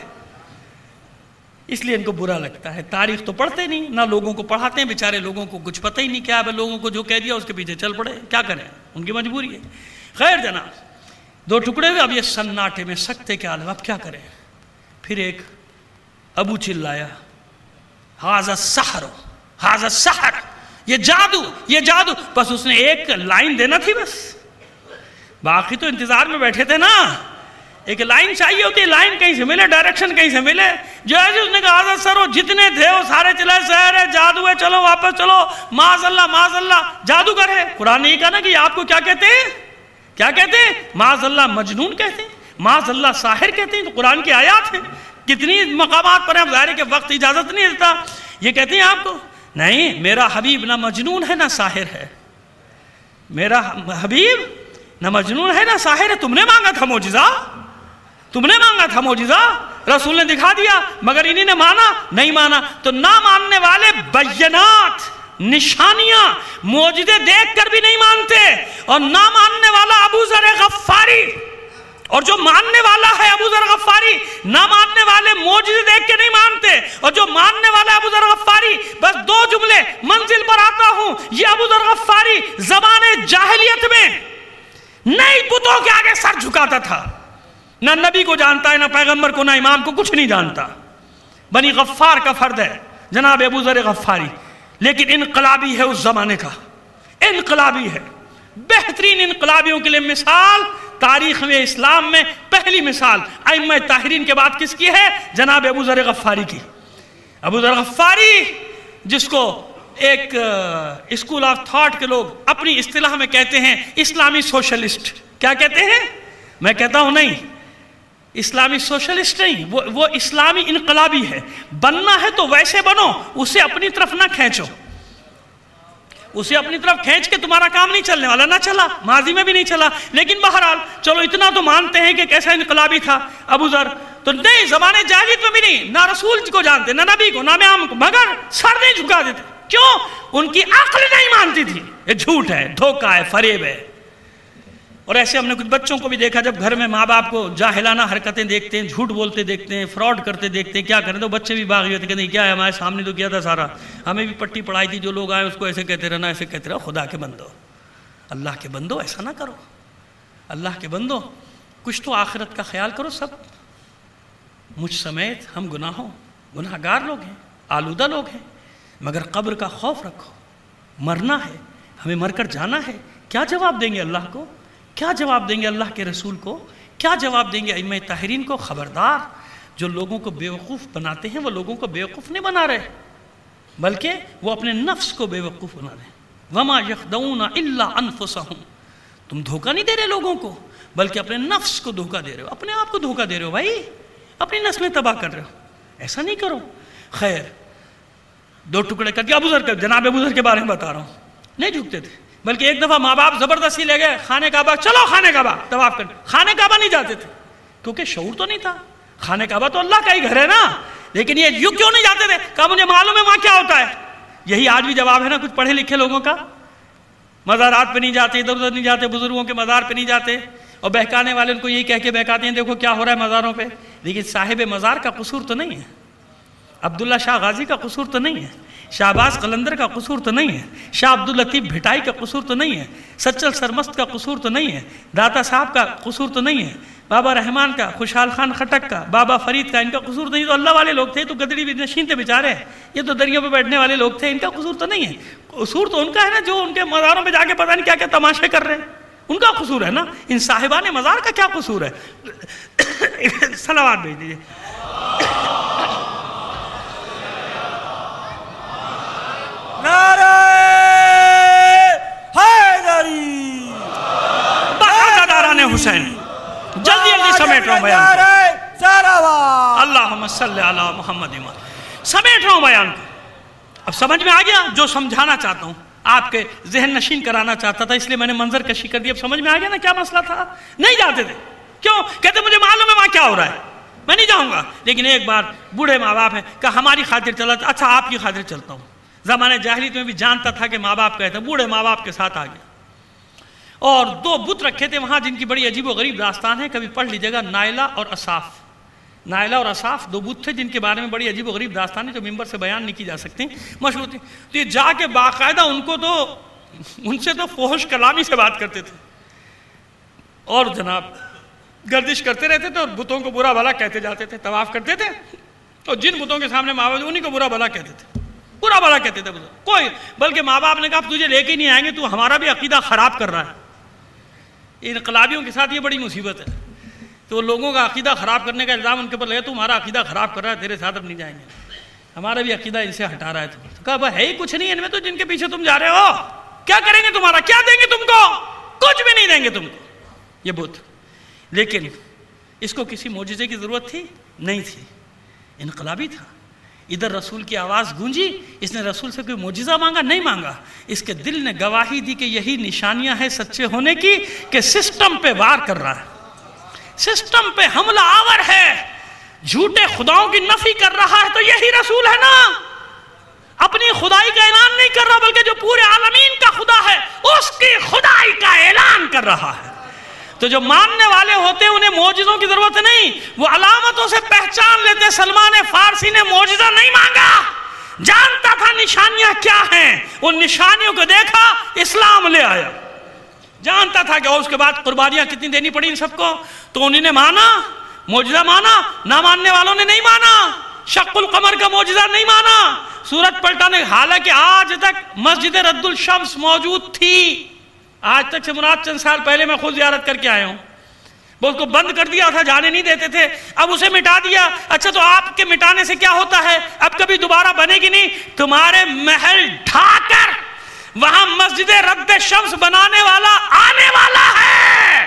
اس لیے ان کو برا لگتا ہے۔ تاریخ تو پڑھتے نہیں، نہ لوگوں کو پڑھاتے ہیں، بیچارے لوگوں کو کچھ پتہ ہی نہیں کیا ہے، لوگوں کو جو کہہ دیا اس کے پیچھے چل پڑے، کیا کریں، ان کی مجبوری ہے۔ خیر جناب، دو ٹکڑے ہوئے، اب یہ سناٹے میں سکتے کے عالم، اب کیا کریں؟ پھر ایک ابو چلایا، ھذا السحر، ھذا السحر، یہ جادو، یہ جادو۔ بس اس نے ایک لائن دینا تھی بس، باقی تو انتظار میں بیٹھے تھے نا۔ ایک لائن چاہیے ہوتی ہے، لائن کہیں سے ملے، ڈائریکشن کہیں سے ملے۔ جو ہے اس نے کہا ھذا السحر، وہ جتنے تھے وہ سارے چلے، سحر ہے، جادو ہے، چلو واپس چلو، معاذ اللہ معاذ اللہ، جادوگر ہے۔ قرآن نے یہ کہا نا کہ آپ کو کیا کہتے ہیں، کیا کہتے ہیں؟ معاذ اللہ مجنون کہتے ہیں، معاذ اللہ ساحر کہتے ہیں۔ تو قرآن کی آیات ہیں، کتنی مقامات پر ہیں، ظاہر ہے کہ وقت اجازت نہیں دیتا۔ یہ کہتے ہیں آپ کو، نہیں میرا حبیب نہ مجنون ہے نہ ساحر ہے، میرا حبیب نہ مجنون ہے نہ ساحر ہے۔ تم نے مانگا تھا معجزہ، تم نے مانگا تھا معجزہ، رسول نے دکھا دیا، مگر انہی نے مانا نہیں مانا۔ تو نہ ماننے والے بینات، نشانیاں، معجزے دیکھ کر بھی نہیں مانتے، اور نہ ماننے والا ابو ذر غفاری، اور جو ماننے والا ہے ابو ذر غفاری، نہ ماننے والے معجزے دیکھ کے نہیں مانتے، اور جو ماننے والا ابو ذر غفاری بس دو جملے منزل پر آتا ہوں۔ یہ ابو ذر غفاری زمانے جاہلیت میں نئی بتوں کے آگے سر جھکاتا تھا، نہ نبی کو جانتا ہے، نہ پیغمبر کو، نہ امام کو، کچھ نہیں جانتا۔ بنی غفار کا فرد ہے جناب ابو ذر غفاری، لیکن انقلابی ہے اس زمانے کا، انقلابی ہے، بہترین انقلابیوں کے لیے مثال تاریخ میں، اسلام میں پہلی مثال ائمہ طاہرین کے بعد کس کی ہے؟ جناب ابو ذر غفاری کی۔ ابو ذر غفاری جس کو ایک اسکول آف تھاٹ کے لوگ اپنی اصطلاح میں کہتے ہیں اسلامی سوشلسٹ۔ کیا کہتے ہیں؟ میں کہتا ہوں نہیں، اسلامی سوشلسٹ نہیں، وہ وہ اسلامی انقلابی ہے۔ بننا ہے تو ویسے بنو، اسے اپنی طرف نہ کھینچو، اسے اپنی طرف کھینچ کے تمہارا کام نہیں چلنے والا، نہ چلا، ماضی میں بھی نہیں چلا۔ لیکن بہرحال چلو اتنا تو مانتے ہیں کہ کیسا انقلابی تھا ابو ذر۔ تو نہیں، زمانے جاہلیت میں بھی نہیں، نہ رسول کو جانتے، نہ نبی کو، نہ امام کو، مگر سر نہیں جھکا دیتے۔ کیوں؟ ان کی عقل نہیں مانتی تھی، یہ جھوٹ ہے، دھوکہ ہے، فریب ہے۔ اور ایسے ہم نے کچھ بچوں کو بھی دیکھا، جب گھر میں ماں باپ کو جاہلانہ حرکتیں دیکھتے ہیں، جھوٹ بولتے دیکھتے ہیں، فراڈ کرتے دیکھتے ہیں، کیا کریں؟ تو بچے بھی باغی ہوتے ہیں کہ نہیں کیا ہے، ہمارے سامنے تو کیا تھا سارا، ہمیں بھی پٹی پڑھائی تھی، جو لوگ آئے اس کو ایسے کہتے رہنا، ایسے کہتے رہو۔ خدا کے بندو، اللہ کے بندو ایسا نہ کرو، اللہ کے بندو کچھ تو آخرت کا خیال کرو۔ سب مجھ سمیت ہم گناہوں گناہ گار لوگ ہیں، آلودہ لوگ ہیں، مگر قبر کا خوف رکھو، مرنا ہے، ہمیں مر کر جانا ہے۔ کیا جواب دیں گے اللہ کو؟ کیا جواب دیں گے اللہ کے رسول کو؟ کیا جواب دیں گے ائمہ طاہرین کو؟ خبردار، جو لوگوں کو بیوقوف بناتے ہیں وہ لوگوں کو بیوقوف نہیں بنا رہے، بلکہ وہ اپنے نفس کو بیوقوف بنا رہے ہیں۔ وما یخدعون الا انفسهم، تم دھوکہ نہیں دے رہے لوگوں کو، بلکہ اپنے نفس کو دھوکہ دے رہے ہو، اپنے آپ کو دھوکہ دے رہے ہو۔ بھائی اپنی نسلیں تباہ کر رہے ہو، ایسا نہیں کرو۔ خیر، دو ٹکڑے کر کے ابو ذر کا، جناب ابو ذر کے بارے میں بتا رہا ہوں، نہیں جھکتے تھے، بلکہ ایک دفعہ ماں باپ زبردستی لے گئے خانہ کعبہ، چلو خانہ کعبہ طواف کر، خانہ کعبہ نہیں جاتے تھے کیونکہ شعور تو نہیں تھا، خانہ کعبہ تو اللہ کا ہی گھر ہے نا، لیکن یہ یوں کیوں نہیں جاتے تھے؟ کہا مجھے معلوم ہے وہاں کیا ہوتا ہے۔ یہی آج بھی جواب ہے نا کچھ پڑھے لکھے لوگوں کا، مزارات پہ نہیں جاتے، ادھر ادھر نہیں جاتے، بزرگوں کے مزار پہ نہیں جاتے، اور بہکانے والے ان کو یہی کہہ کے بہکاتے ہیں دیکھو کیا ہو رہا ہے مزاروں پہ، لیکن صاحب مزار کا قصور تو نہیں ہے، عبداللہ شاہ غازی کا قصور تو نہیں ہے، شہباز قلندر کا قصور تو نہیں ہے، شاہ عبداللطیف بھٹائی کا قصور تو نہیں ہے، سچل سرمست کا قصور تو نہیں ہے، داتا صاحب کا قصور تو نہیں ہے، بابا رحمان کا، خوشحال خان خٹک کا، بابا فرید کا، ان کا قصور نہیں، تو اللہ والے لوگ تھے، تو گدڑی بھی نشین تھے بیچارے، یہ تو دریوں پہ بیٹھنے والے لوگ تھے، ان کا قصور تو نہیں ہے، قصور تو ان کا ہے نا جو ان کے مزاروں پہ جا کے پتہ نہیں کیا کیا تماشے کر رہے ہیں، ان کا قصور ہے نا، ان صاحبان مزار کا کیا قصور ہے؟ صلوات بھیج دیجیے۔ نعرہ حیدری، بہادران حسین، جلدی جلدی سمیٹ رہا ہوں بیان کو، نعرہ سلوات، اللہم صلی علی محمد، سمیٹ رہا ہوں بیان کو۔ اب سمجھ میں آ گیا جو سمجھانا چاہتا ہوں، آپ کے ذہن نشین کرانا چاہتا تھا، اس لیے میں نے منظر کشی کر دی۔ اب سمجھ میں آ گیا نا کیا مسئلہ تھا؟ نہیں جاتے تھے، کیوں؟ کہتے مجھے معلوم ہے وہاں کیا ہو رہا ہے، میں نہیں جاؤں گا، لیکن ایک بار بوڑھے ماں باپ ہیں، کہا ہماری خاطر چلا، اچھا آپ کی خاطر چلتا ہوں۔ زمانے جاہلیت میں بھی جانتا تھا کہ ماں باپ کہتے ہیں، بوڑھے ماں باپ کے ساتھ آ گیا، اور دو بت رکھے تھے وہاں جن کی بڑی عجیب و غریب داستان ہے، کبھی پڑھ لیجیے گا، نائلہ اور اصاف۔ نائلہ اور اصاف دو بت تھے جن کے بارے میں بڑی عجیب و غریب داستان ہے جو ممبر سے بیان نہیں کی جا سکتی، مشہور تھی۔ تو یہ جا کے باقاعدہ ان کو تو ان سے تو فحش کلامی سے بات کرتے تھے، اور جناب گردش کرتے رہتے تھے، اور بتوں کو برا بھلا کہتے جاتے تھے، طواف کرتے تھے، اور جن بتوں کے سامنے ماں باپ انہیں کو برا بھلا کہتے تھے، برا بھلا کہتے تھے کوئی، بلکہ ماں باپ نے کہا تجھے لے کے نہیں آئیں گے، تو ہمارا بھی عقیدہ خراب کر رہا ہے۔ انقلابیوں کے ساتھ یہ بڑی مصیبت ہے، تو لوگوں کا عقیدہ خراب کرنے کا الزام ان کے اوپر لگے، تو ہمارا عقیدہ خراب کر رہا ہے، تیرے ساتھ اب نہیں جائیں گے، ہمارا بھی عقیدہ ان سے ہٹا رہا ہے۔ تو کہا بھائی ہے ہی کچھ نہیں ان میں تو، جن کے پیچھے تم جا رہے ہو، کیا کریں گے تمہارا، کیا دیں گے تم کو، کچھ بھی نہیں دیں گے تم کو، یہ بت۔ لیکن اس کو کسی معجزے کی ضرورت تھی؟ نہیں تھی، انقلابی تھا۔ ادھر رسول کی آواز گونجی، اس نے رسول سے کوئی معجزہ مانگا؟ نہیں مانگا، اس کے دل نے گواہی دی کہ یہی نشانیاں ہیں سچے ہونے کی، کہ سسٹم پہ وار کر رہا ہے، سسٹم پہ حملہ آور ہے، جھوٹے خداؤں کی نفی کر رہا ہے، تو یہی رسول ہے نا، اپنی خدائی کا اعلان نہیں کر رہا بلکہ جو پورے عالمین کا خدا ہے اس کی خدائی کا اعلان کر رہا ہے۔ تو جو ماننے والے ہوتے ہیں انہیں معجزوں کی ضرورت نہیں، وہ علامتوں سے پہچان لیتے۔ سلمان فارسی نے معجزہ نہیں مانگا، جانتا تھا نشانیاں کیا ہیں، ان نشانیوں کو دیکھا، اسلام لے آیا۔ جانتا تھا کہ اس کے بعد قربانیاں کتنی دینی پڑی ان سب کو، تو انہوں نے مانا، معجزہ مانا، نہ ماننے والوں نے نہیں مانا، شق القمر کا معجزہ نہیں مانا، سورج پلٹانے، حالانکہ آج تک مسجد رد الشمس موجود تھی، آج تک سے مراد چند سال پہلے میں خود زیارت کر کے آیا ہوں، وہ اس کو بند کر دیا تھا، جانے نہیں دیتے تھے، اب اسے مٹا دیا۔ اچھا تو آپ کے مٹانے سے کیا ہوتا ہے؟ اب کبھی دوبارہ بنے گی نہیں، تمہارے محل ڈھا کر وہاں مسجد رد شمس بنانے والا آنے والا ہے۔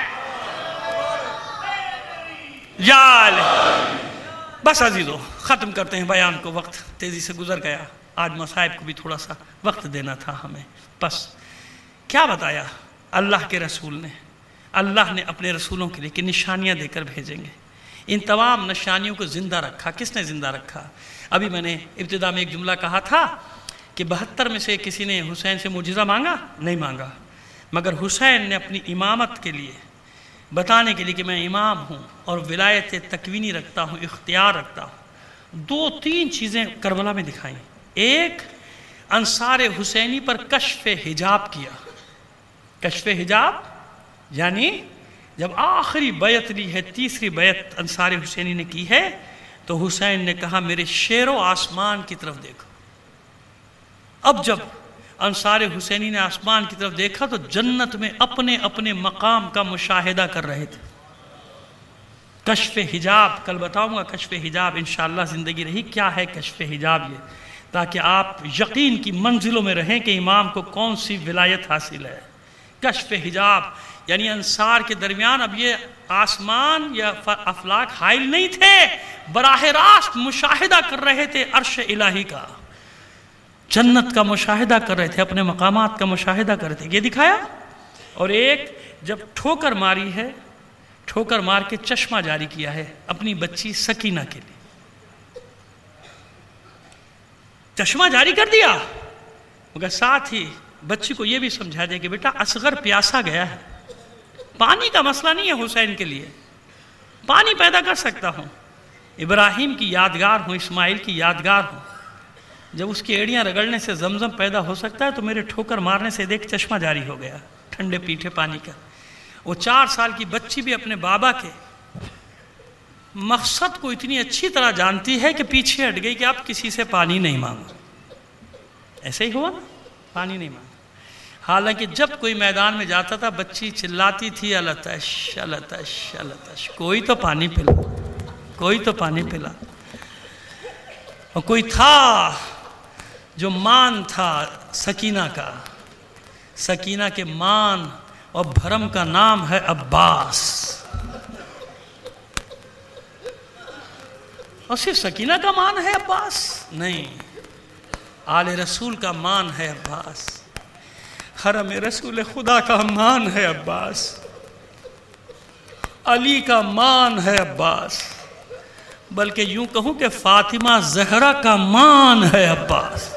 یا بس عزیزو، ختم کرتے ہیں بیان کو، وقت تیزی سے گزر گیا، آج مصائب کو بھی تھوڑا سا وقت دینا تھا ہمیں۔ بس کیا بتایا اللہ کے رسول نے؟ اللہ نے اپنے رسولوں کے لیے کہ نشانیاں دے کر بھیجیں گے، ان تمام نشانیوں کو زندہ رکھا۔ کس نے زندہ رکھا؟ ابھی میں نے ابتدا میں ایک جملہ کہا تھا کہ بہتر میں سے کسی نے حسین سے معجزہ مانگا؟ نہیں مانگا، مگر حسین نے اپنی امامت کے لیے، بتانے کے لیے کہ میں امام ہوں اور ولایت تکوینی رکھتا ہوں، اختیار رکھتا ہوں، دو تین چیزیں کربلا میں دکھائیں۔ ایک، انصار حسینی پر کشف حجاب کیا۔ کشف حجاب یعنی جب آخری بیعت لی ہے، تیسری بیعت انصار حسینی نے کی ہے، تو حسین نے کہا میرے شیرو آسمان کی طرف دیکھو۔ اب جب انصار حسینی نے آسمان کی طرف دیکھا تو جنت میں اپنے اپنے مقام کا مشاہدہ کر رہے تھے۔ کشف حجاب کل بتاؤں گا، کشف حجاب انشاءاللہ زندگی رہی کیا ہے کشف حجاب، یہ تاکہ آپ یقین کی منزلوں میں رہیں کہ امام کو کون سی ولایت حاصل ہے۔ کشف حجاب یعنی انصار کے درمیان اب یہ آسمان یا افلاک حائل نہیں تھے، براہ راست مشاہدہ کر رہے تھے عرش الہی کا۔ جنت کا مشاہدہ کر رہے تھے، اپنے مقامات کا مشاہدہ کر رہے تھے، یہ دکھایا. اور ایک جب ٹھوکر ماری ہے، ٹھوکر مار کے چشمہ جاری کیا ہے اپنی بچی سکینہ کے لیے. چشمہ جاری کر دیا، مگر ساتھ ہی بچی کو یہ بھی سمجھا دیا کہ بیٹا اصغر پیاسا گیا ہے، پانی کا مسئلہ نہیں ہے حسین کے لیے، پانی پیدا کر سکتا ہوں. ابراہیم کی یادگار ہوں، اسماعیل کی یادگار ہوں. جب اس کی ایڑیاں رگڑنے سے زمزم پیدا ہو سکتا ہے تو میرے ٹھوکر مارنے سے دیکھ چشمہ جاری ہو گیا ٹھنڈے پیٹھے پانی کا. وہ چار سال کی بچی بھی اپنے بابا کے مقصد کو اتنی اچھی طرح جانتی ہے کہ پیچھے ہٹ گئی کہ آپ کسی سے پانی نہیں مانگو. ایسے ہی ہوا نا، پانی نہیں مانگو. حالانکہ جب کوئی میدان میں جاتا تھا بچی چلاتی تھی التش التش التش، کوئی تو پانی پلا، کوئی تو پانی پلا. اور کوئی تھا جو مان تھا سکینہ کا، سکینہ کے مان اور بھرم کا نام ہے عباس. اور صرف سکینہ کا مان ہے عباس نہیں، آل رسول کا مان ہے عباس، حرم رسول خدا کا مان ہے عباس، علی کا مان ہے عباس، بلکہ یوں کہوں کہ فاطمہ زہرا کا مان ہے عباس.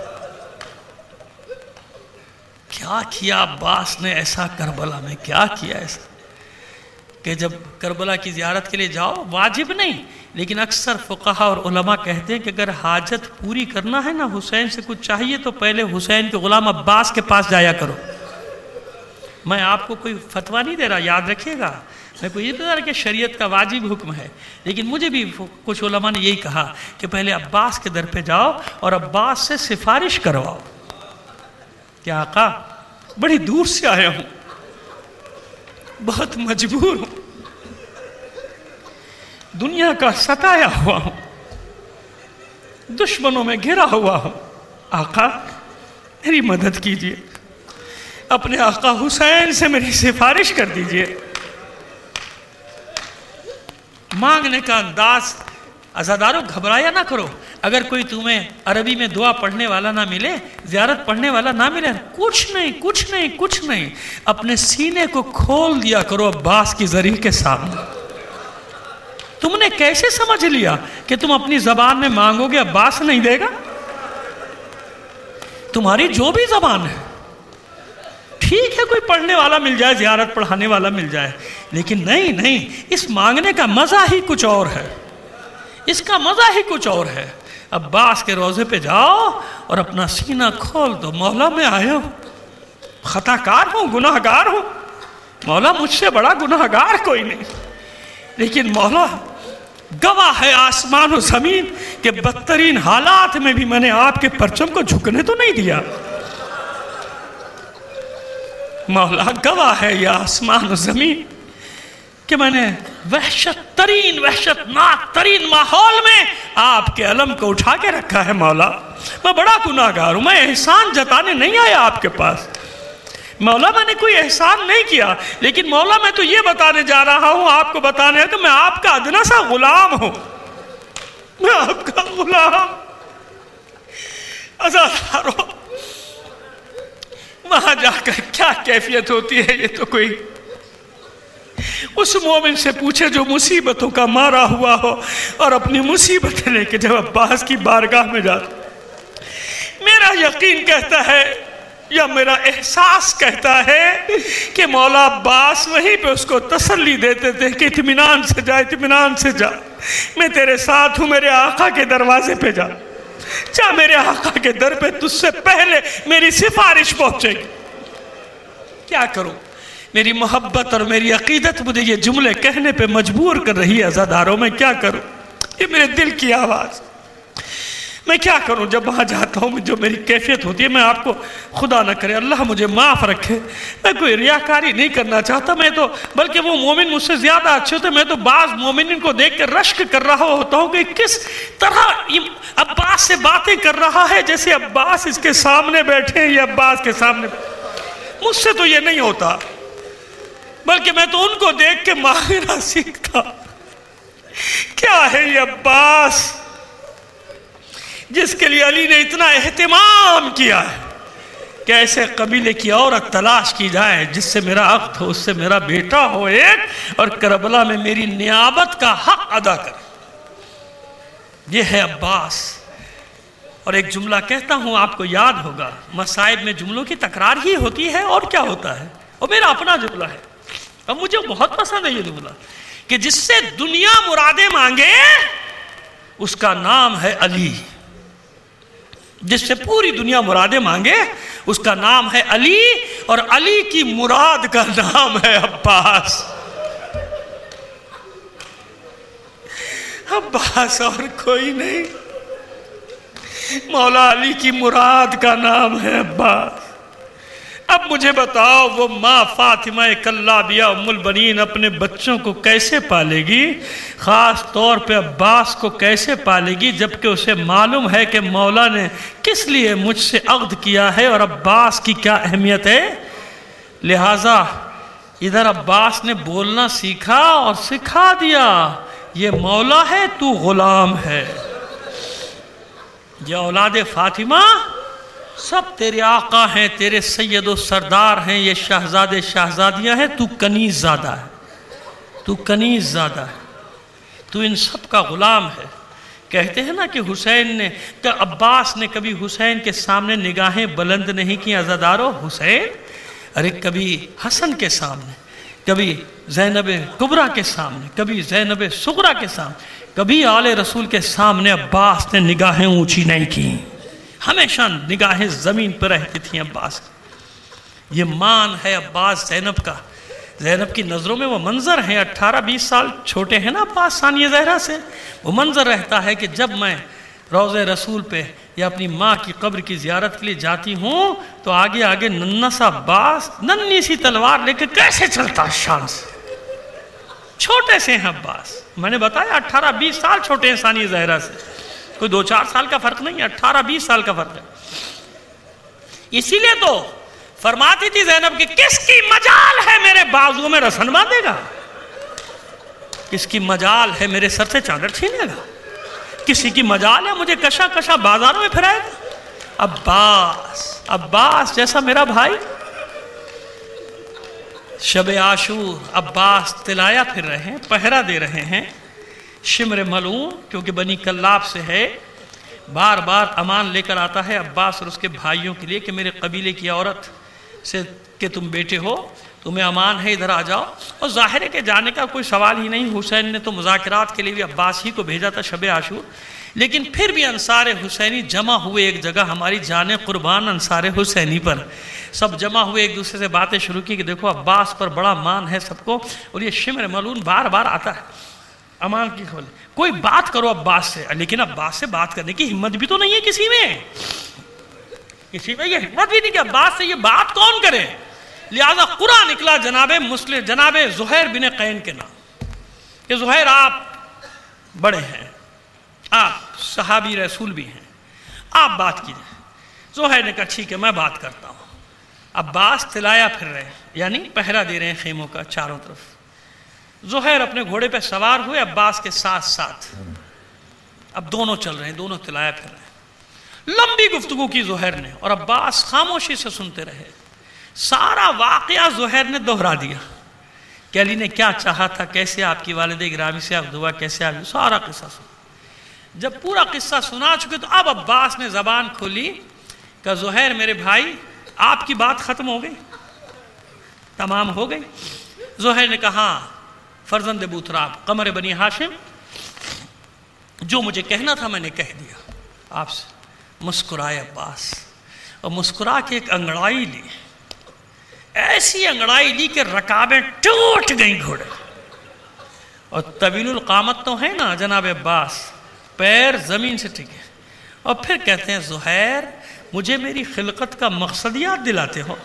کیا کیا عباس نے ایسا کربلا میں، کیا کیا ایسا کہ جب کربلا کی زیارت کے لیے جاؤ، واجب نہیں لیکن اکثر فقہا اور علماء کہتے ہیں کہ اگر حاجت پوری کرنا ہے نا، حسین سے کچھ چاہیے تو پہلے حسین کے غلام عباس کے پاس جایا کرو. میں آپ کو کوئی فتویٰ نہیں دے رہا، یاد رکھیے گا، میں کوئی یہ بتا رہا کہ شریعت کا واجب حکم ہے، لیکن مجھے بھی کچھ علماء نے یہی کہا کہ پہلے عباس کے در پہ جاؤ اور عباس سے سفارش کرواؤ کہ آقا بڑی دور سے آیا ہوں، بہت مجبور ہوں، دنیا کا ستایا ہوا ہوں، دشمنوں میں گھرا ہوا ہوں، آقا میری مدد کیجئے، اپنے آقا حسین سے میری سفارش کر دیجئے. مانگنے کا انداز، عزاداروں گھبرایا نہ کرو. اگر کوئی تمہیں عربی میں دعا پڑھنے والا نہ ملے، زیارت پڑھنے والا نہ ملے، کچھ نہیں کچھ نہیں کچھ نہیں، اپنے سینے کو کھول دیا کرو عباس کی ذریعے کے سامنے. تم نے کیسے سمجھ لیا کہ تم اپنی زبان میں مانگو گے عباس نہیں دے گا؟ تمہاری جو بھی زبان ہے، ٹھیک ہے کوئی پڑھنے والا مل جائے، زیارت پڑھانے والا مل جائے، لیکن نہیں نہیں، اس مانگنے کا مزہ ہی کچھ اور ہے، اس کا مزہ ہی کچھ اور ہے. عباس کے روضے پہ جاؤ اور اپنا سینہ کھول دو، مولا میں آیا ہوں، خطا کار ہوں، گناہ گار ہوں، مولا مجھ سے بڑا گناہ گار کوئی نہیں، لیکن مولا گواہ ہے آسمان و زمین کہ بدترین حالات میں بھی میں نے آپ کے پرچم کو جھکنے تو نہیں دیا. مولا گواہ ہے یہ آسمان و زمین کہ میں نے وحشت ترین وحشت ناک ترین ماحول میں آپ کے علم کو اٹھا کے رکھا ہے. مولا میں بڑا گناہ گار ہوں، میں احسان جتانے نہیں آیا آپ کے پاس. مولا میں نے کوئی احسان نہیں کیا، لیکن مولا میں تو یہ بتانے جا رہا ہوں، آپ کو بتانے ہے کہ میں آپ کا ادنا سا غلام ہوں، میں آپ کا غلام. عزادارو وہاں جا کر کیا کیفیت ہوتی ہے، یہ تو کوئی اس مومن سے پوچھے جو مصیبتوں کا مارا ہوا ہو اور اپنی مصیبتیں لے کے جب عباس کی بارگاہ میں جاتا. میرا یقین کہتا ہے یا میرا احساس کہتا ہے کہ مولا عباس وہیں پہ اس کو تسلی دیتے تھے کہ اطمینان سے جا، اطمینان سے جا، میں تیرے ساتھ ہوں، میرے آقا کے دروازے پہ جا، جا میرے آقا کے در پہ، تجھ سے پہلے میری سفارش پہنچے گی. کیا کروں، میری محبت اور میری عقیدت مجھے یہ جملے کہنے پہ مجبور کر رہی ہے. عزاداروں میں کیا کروں، یہ میرے دل کی آواز، میں کیا کروں. جب وہاں جاتا ہوں جو میری کیفیت ہوتی ہے، میں آپ کو خدا نہ کرے اللہ مجھے معاف رکھے، میں کوئی ریاکاری نہیں کرنا چاہتا، میں تو بلکہ وہ مومن مجھ سے زیادہ اچھے ہوتے. میں تو بعض مومنین کو دیکھ کے رشک کر رہا ہوتا ہوں کہ کس طرح عباس سے باتیں کر رہا ہے جیسے عباس اس کے سامنے بیٹھے ہیں یا عباس کے سامنے. مجھ سے تو یہ نہیں ہوتا، بلکہ میں تو ان کو دیکھ کے ماہرہ سیکھتا. کیا ہے یہ عباس، جس کے لیے علی نے اتنا اہتمام کیا ہے کہ ایسے قبیلے کی عورت تلاش کی جائے جس سے میرا عقد ہو، اس سے میرا بیٹا ہو ایک، اور کربلا میں میری نیابت کا حق ادا کرے۔ یہ ہے عباس۔ اور ایک جملہ کہتا ہوں، آپ کو یاد ہوگا، مصائب میں جملوں کی تکرار ہی ہوتی ہے اور کیا ہوتا ہے، اور میرا اپنا جملہ ہے اور مجھے بہت پسند ہے یہ جملہ، کہ جس سے دنیا مرادیں مانگے اس کا نام ہے علی۔ جس سے پوری دنیا مرادیں مانگے اس کا نام ہے علی، اور علی کی مراد کا نام ہے عباس۔ عباس اور کوئی نہیں، مولا علی کی مراد کا نام ہے عباس۔ اب مجھے بتاؤ، وہ ماں فاطمہ کلابیہ ام البنین اپنے بچوں کو کیسے پالے گی، خاص طور پہ عباس کو کیسے پالے گی، جبکہ اسے معلوم ہے کہ مولا نے کس لیے مجھ سے عقد کیا ہے اور عباس کی کیا اہمیت ہے۔ لہٰذا ادھر عباس نے بولنا سیکھا اور سکھا دیا، یہ مولا ہے، تو غلام ہے۔ یہ اولاد فاطمہ سب تیرے آقا ہیں، تیرے سید و سردار ہیں، یہ شہزادے شہزادیاں ہیں، تو کنیز زادہ ہے، تو کنیز زادہ ہے، تو ان سب کا غلام ہے۔ کہتے ہیں نا کہ حسین نے کہ عباس نے کبھی حسین کے سامنے نگاہیں بلند نہیں کی، عزادارو حسین، ارے کبھی حسن کے سامنے، کبھی زینب کبریٰ کے سامنے، کبھی زینب صغریٰ کے سامنے، کبھی آل رسول کے سامنے عباس نے نگاہیں اونچی نہیں کی، ہمیشہ نگاہیں زمین پر رہتی تھیں عباس۔ یہ مان ہے عباس زینب کا۔ زینب کی نظروں میں وہ منظر ہیں، اٹھارہ بیس سال چھوٹے ہیں نا عباس ثانیہ زہرا سے، وہ منظر رہتا ہے کہ جب میں روضہ رسول پہ یا اپنی ماں کی قبر کی زیارت کے لیے جاتی ہوں تو آگے آگے ننھا سا عباس ننھی سی تلوار لے کے کیسے چلتا ہے شان سے، چھوٹے سے ہیں عباس۔ میں نے بتایا اٹھارہ بیس سال چھوٹے ہیں ثانیہ زہرا سے، کوئی دو چار سال کا فرق نہیں ہے، اٹھارہ بیس سال کا فرق ہے۔ اسی لیے تو فرماتی تھی زینب کہ کس کی مجال ہے میرے بازو میں رسن باندھے گا، کس کی مجال ہے میرے سر سے چادر چھینے گا، کسی کی مجال ہے مجھے کشا کشا بازاروں میں پھرائے گا۔ عباس عباس جیسا میرا بھائی۔ شب عاشور عباس تلایا پھر رہے ہیں، پہرا دے رہے ہیں، شمر ملعون کیونکہ بنی کلاب سے ہے، بار بار امان لے کر آتا ہے عباس اور اس کے بھائیوں کے لیے کہ میرے قبیلے کی عورت سے کہ تم بیٹے ہو، تمہیں امان ہے، ادھر آ جاؤ۔ اور ظاہر ہے کہ جانے کا کوئی سوال ہی نہیں، حسین نے تو مذاکرات کے لیے بھی عباس ہی کو بھیجا تھا شب عاشور، لیکن پھر بھی انصار حسینی جمع ہوئے ایک جگہ، ہماری جانیں قربان انصار حسینی پر، سب جمع ہوئے ایک دوسرے سے باتیں شروع کی کہ دیکھو عباس پر بڑا مان ہے سب کو، اور یہ شمر ملعون بار بار آتا ہے امان کی کھولے، کوئی بات کرو عباس سے، لیکن عباس سے بات کرنے کی ہمت بھی تو نہیں ہے کسی میں، کسی میں یہ ہمت بھی نہیں کہ عباس سے یہ بات کون کرے۔ لہذا قرآن نکلا جناب مسلم جناب زہیر بن قین کے نام کہ زہیر آپ بڑے ہیں، آپ صحابی رسول بھی ہیں، آپ بات کیجئے۔ زہیر نے کہا ٹھیک ہے میں بات کرتا ہوں۔ عباس تلایا پھر رہے ہیں، یعنی پہرا دے رہے ہیں خیموں کا چاروں طرف۔ زہیر اپنے گھوڑے پہ سوار ہوئے عباس کے ساتھ ساتھ، اب دونوں چل رہے ہیں، دونوں تلایا پھر رہے ہیں۔ لمبی گفتگو کی زہیر نے اور عباس خاموشی سے سنتے رہے۔ سارا واقعہ زہیر نے دہرا دیا کہ علی نے کیا چاہا تھا، کیسے آپ کی والدہ گرامی سے آپ دعا، کیسے آپ سارا قصہ سنا۔ جب پورا قصہ سنا چکے تو اب عباس نے زبان کھولی کہ زہیر میرے بھائی آپ کی بات ختم ہو گئی، تمام ہو گئی۔ زہیر نے کہا فرزند بوتراب قمر بنی ہاشم، جو مجھے کہنا تھا میں نے کہہ دیا آپ سے۔ مسکرائے عباس اور مسکرا کے ایک انگڑائی لی، ایسی انگڑائی لی کہ رکابیں ٹوٹ گئیں گھوڑے، اور طویل القامت تو ہے نا جناب عباس، پیر زمین سے ٹکے، اور پھر کہتے ہیں زہیر مجھے میری خلقت کا مقصد یاد دلاتے ہو،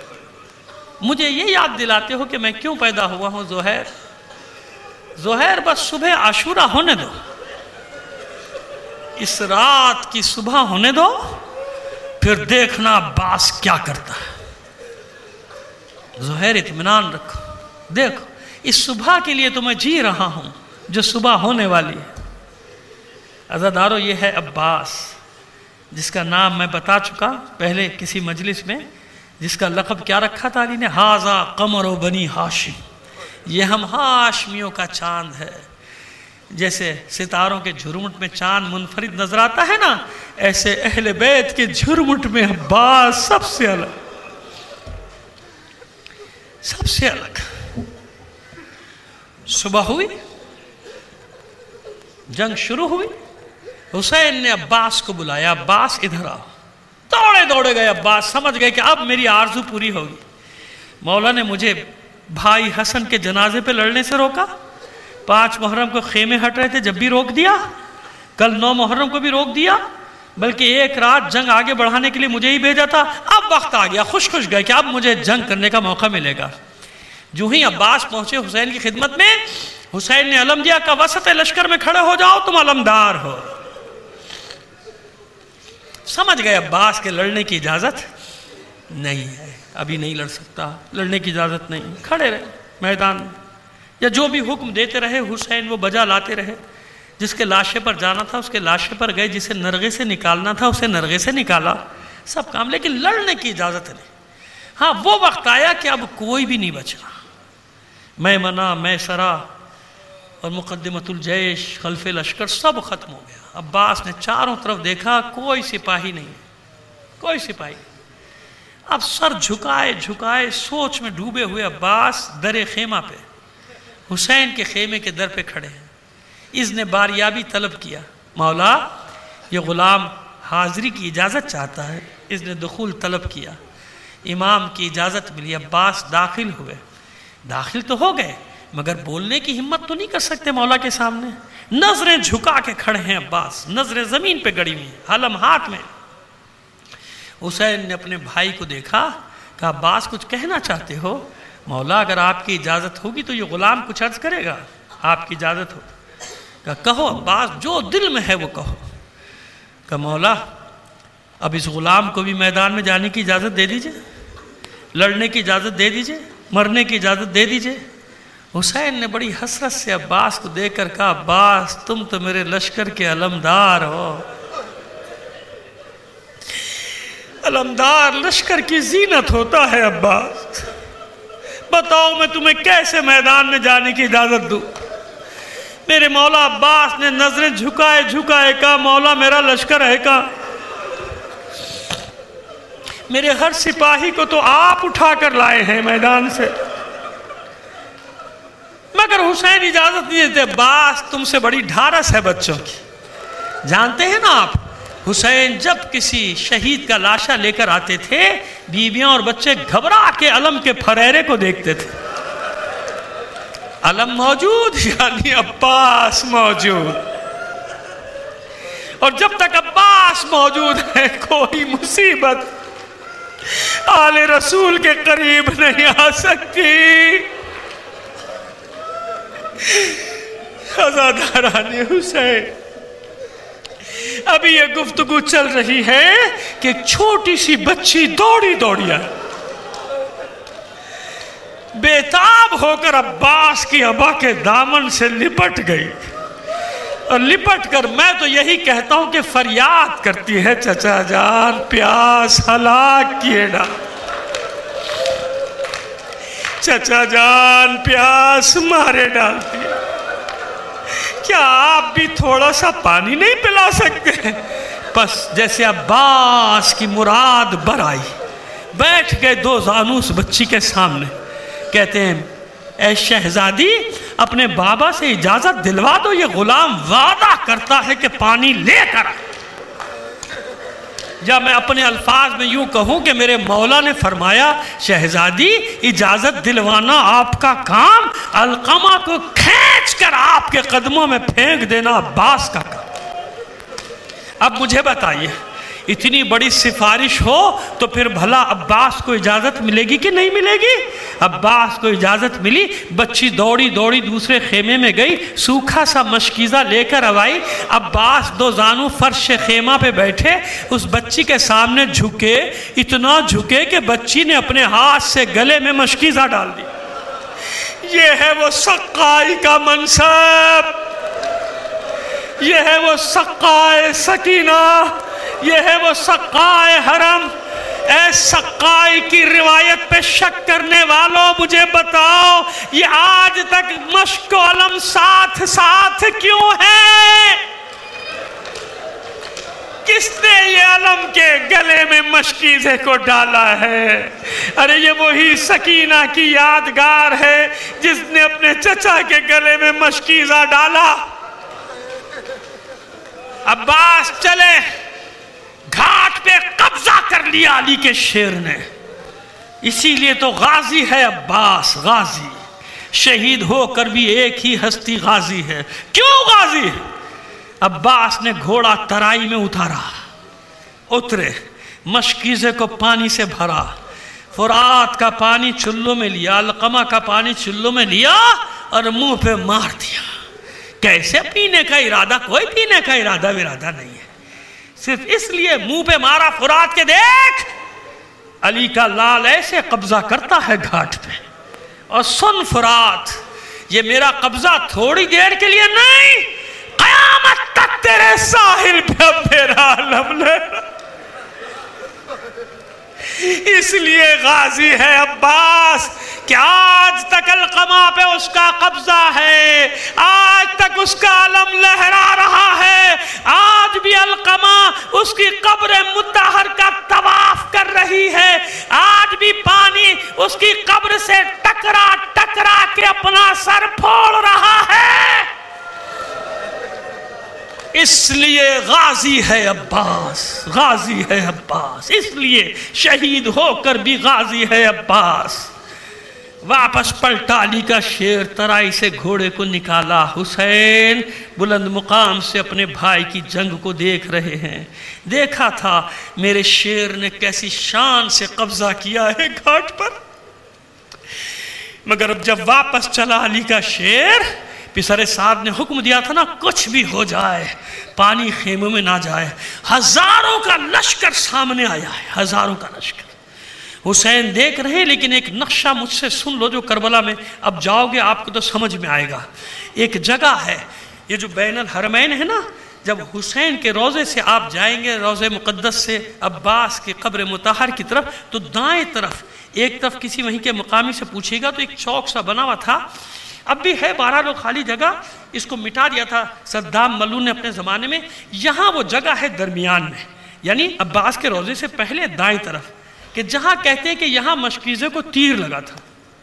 مجھے یہ یاد دلاتے ہو کہ میں کیوں پیدا ہوا ہوں۔ زہیر زہیر بس صبح عاشورہ ہونے دو، اس رات کی صبح ہونے دو، پھر دیکھنا عباس کیا کرتا ہے۔ زہیر اطمینان رکھو، دیکھو اس صبح کے لیے تو میں جی رہا ہوں جو صبح ہونے والی ہے۔ عزادارو یہ ہے عباس، جس کا نام میں بتا چکا پہلے کسی مجلس میں، جس کا لقب کیا رکھا تھا علی نے؟ ہاذا قمر و بنی ہاشم، یہ ہم ہاشمیوں کا چاند ہے۔ جیسے ستاروں کے جھرمٹ میں چاند منفرد نظر آتا ہے نا، ایسے اہل بیت کے جھرمٹ میں عباس سب سے الگ، سب سے الگ۔ صبح ہوئی، جنگ شروع ہوئی، حسین نے عباس کو بلایا، عباس ادھر آؤ۔ دوڑے دوڑے گئے عباس، سمجھ گئے کہ اب میری آرزو پوری ہوگی۔ مولا نے مجھے بھائی حسن کے جنازے پہ لڑنے سے روکا، پانچ محرم کو خیمے ہٹ رہے تھے جب بھی روک دیا، کل نو محرم کو بھی روک دیا، بلکہ ایک رات جنگ آگے بڑھانے کے لیے مجھے ہی بھیجا تھا۔ اب وقت آ گیا، خوش خوش گئے کہ اب مجھے جنگ کرنے کا موقع ملے گا۔ جو ہی عباس پہنچے حسین کی خدمت میں، حسین نے علم دیا کہ وسط لشکر میں کھڑے ہو جاؤ، تم علمدار ہو۔ سمجھ گئے عباس کے لڑنے کی اجازت نہیں ہے، ابھی نہیں لڑ سکتا، لڑنے کی اجازت نہیں۔ کھڑے رہے میدان میں، یا جو بھی حکم دیتے رہے حسین وہ بجا لاتے رہے۔ جس کے لاشے پر جانا تھا اس کے لاشے پر گئے، جسے نرغے سے نکالنا تھا اسے نرغے سے نکالا، سب کام، لیکن لڑنے کی اجازت نہیں۔ ہاں وہ وقت آیا کہ اب کوئی بھی نہیں بچا، میں منا میں سرا اور مقدمۃ الجیش خلف لشکر سب ختم ہو گیا۔ عباس نے چاروں طرف دیکھا، کوئی سپاہی نہیں، کوئی سپاہی۔ اب سر جھکائے جھکائے سوچ میں ڈوبے ہوئے عباس در خیمہ پہ، حسین کے خیمے کے در پہ کھڑے ہیں۔ اذن باریابی طلب کیا، مولا یہ غلام حاضری کی اجازت چاہتا ہے۔ اذن دخول طلب کیا، امام کی اجازت ملی، عباس داخل ہوئے۔ داخل تو ہو گئے مگر بولنے کی ہمت تو نہیں کر سکتے مولا کے سامنے، نظریں جھکا کے کھڑے ہیں عباس، نظریں زمین پہ گڑی ہوئی ہیں، حلم ہاتھ میں۔ حسین نے اپنے بھائی کو دیکھا کہ عباس کچھ کہنا چاہتے ہو؟ مولا اگر آپ کی اجازت ہوگی تو یہ غلام کچھ عرض کرے گا، آپ کی اجازت ہو؟ کہ کہو عباس، جو دل میں ہے وہ کہو۔ کہ مولا اب اس غلام کو بھی میدان میں جانے کی اجازت دے دیجئے، لڑنے کی اجازت دے دیجئے، مرنے کی اجازت دے دیجئے۔ حسین نے بڑی حسرت سے عباس کو دیکھ کر کہا، عباس تم تو میرے لشکر کے علمدار ہو، علمدار لشکر کی زینت ہوتا ہے عباس، بتاؤ میں تمہیں کیسے میدان میں جانے کی اجازت دوں؟ میرے مولا عباس نے نظریں جھکائے جھکائے کہا، مولا میرا لشکر ہے کہاں؟ میرے ہر سپاہی کو تو آپ اٹھا کر لائے ہیں میدان سے، مگر حسین اجازت نہیں دیتے۔ عباس تم سے بڑی ڈھارس ہے بچوں کی، جانتے ہیں نا آپ، حسین جب کسی شہید کا لاشا لے کر آتے تھے، بیویاں اور بچے گھبرا کے علم کے پھریرے کو دیکھتے تھے۔ علم موجود یعنی عباس موجود، اور جب تک عباس موجود ہے کوئی مصیبت آل رسول کے قریب نہیں آ سکتی۔ عزاداران حسین، ابھی یہ گفتگو چل رہی ہے کہ ایک چھوٹی سی بچی دوڑی دوڑی آئی، بےتاب ہو کر عباس کی ابا کے دامن سے لپٹ گئی، اور لپٹ کر میں تو یہی کہتا ہوں کہ فریاد کرتی ہے، چچا جان پیاس ہلاک کیے نا، چچا جان پیاس مارے ڈالتی ہے، کیا آپ بھی تھوڑا سا پانی نہیں پلا سکتے؟ بس جیسے عباس کی مراد بر آئی، بیٹھ گئے دو زانو اس بچی کے سامنے، کہتے ہیں اے شہزادی اپنے بابا سے اجازت دلوا دو، یہ غلام وعدہ کرتا ہے کہ پانی لے کر آئے۔ یا میں اپنے الفاظ میں یوں کہوں کہ میرے مولا نے فرمایا، شہزادی اجازت دلوانا آپ کا کام، علقمہ کو کھینچ کر آپ کے قدموں میں پھینک دینا عباس کا کام۔ اب مجھے بتائیے، اتنی بڑی سفارش ہو تو پھر بھلا عباس کو اجازت ملے گی کہ نہیں ملے گی؟ عباس کو اجازت ملی، بچی دوڑی دوڑی دوسرے خیمے میں گئی، سوکھا سا مشکیزہ لے کر آئی، عباس دو زانو فرش خیمہ پہ بیٹھے، اس بچی کے سامنے جھکے، اتنا جھکے کہ بچی نے اپنے ہاتھ سے گلے میں مشکیزہ ڈال دی۔ یہ ہے وہ سقائی کا منصب، یہ ہے وہ سقائے سکینہ، یہ ہے وہ سقائے حرم۔ اے سقائی کی روایت پہ شک کرنے والوں مجھے بتاؤ یہ آج تک مشک و علم ساتھ ساتھ کیوں ہے؟ کس نے یہ علم کے گلے میں مشکیزے کو ڈالا ہے؟ ارے یہ وہی سکینہ کی یادگار ہے جس نے اپنے چچا کے گلے میں مشکیزہ ڈالا۔ عباس چلے، گھاٹ پہ قبضہ کر لیا علی کے شیر نے۔ اسی لیے تو غازی ہے عباس، غازی۔ شہید ہو کر بھی ایک ہی ہستی غازی ہے۔ کیوں غازی؟ عباس نے گھوڑا ترائی میں اتارا، اترے، مشکیزے کو پانی سے بھرا، فرات کا پانی چلوں میں لیا، علقمہ کا پانی چلوں میں لیا اور منہ پہ مار دیا۔ کیسے پینے کا ارادہ؟ کوئی پینے کا ارادہ ارادہ نہیں ہے، صرف اس لیے منہ پہ مارا فرات کے دیکھ علی کا لال ایسے قبضہ کرتا ہے گھاٹ پہ۔ اور سن فرات، یہ میرا قبضہ تھوڑی دیر کے لیے نہیں، قیامت تک تیرے ساحل پہ اب میرا علم لہرا۔ اس لیے غازی ہے عباس کہ آج تک علقمہ پہ اس کا قبضہ ہے، آج تک اس کا علم لہرا رہا ہے، آج بھی علقمہ اس کی قبر مطہر کا طواف کر رہی ہے، آج بھی پانی اس کی قبر سے ٹکرا ٹکرا کے اپنا سر پھوڑ رہا ہے۔ اس لیے غازی ہے عباس، غازی ہے عباس، اس لیے شہید ہو کر بھی غازی ہے عباس۔ واپس پلٹا علی کا شیر، ترائی سے گھوڑے کو نکالا۔ حسین بلند مقام سے اپنے بھائی کی جنگ کو دیکھ رہے ہیں۔ دیکھا تھا میرے شیر نے کیسی شان سے قبضہ کیا ہے گھاٹ پر، مگر اب جب واپس چلا علی کا شیر، پسر سعد نے حکم دیا تھا نا کچھ بھی ہو جائے پانی خیموں میں نہ جائے۔ ہزاروں کا لشکر سامنے آیا ہے، ہزاروں کا لشکر۔ حسین دیکھ رہے لیکن ایک نقشہ مجھ سے سن لو جو کربلا میں اب جاؤ گے آپ کو تو سمجھ میں آئے گا۔ ایک جگہ ہے، یہ جو بین الحرمین ہے نا، جب حسین کے روضے سے آپ جائیں گے، روضے مقدس سے عباس کی قبر مطہر کی طرف، تو دائیں طرف ایک طرف کسی وہیں کے مقامی سے پوچھے گا تو ایک چوک سا بنا ہوا تھا، اب بھی ہے بارہ لوگ خالی جگہ، اس کو مٹا دیا تھا صدام ملعون نے اپنے زمانے میں۔ یہاں وہ جگہ ہے درمیان میں، یعنی عباس کے روضے سے پہلے دائیں طرف، کہ جہاں کہتے ہیں کہ یہاں مشکیزے کو تیر لگا تھا۔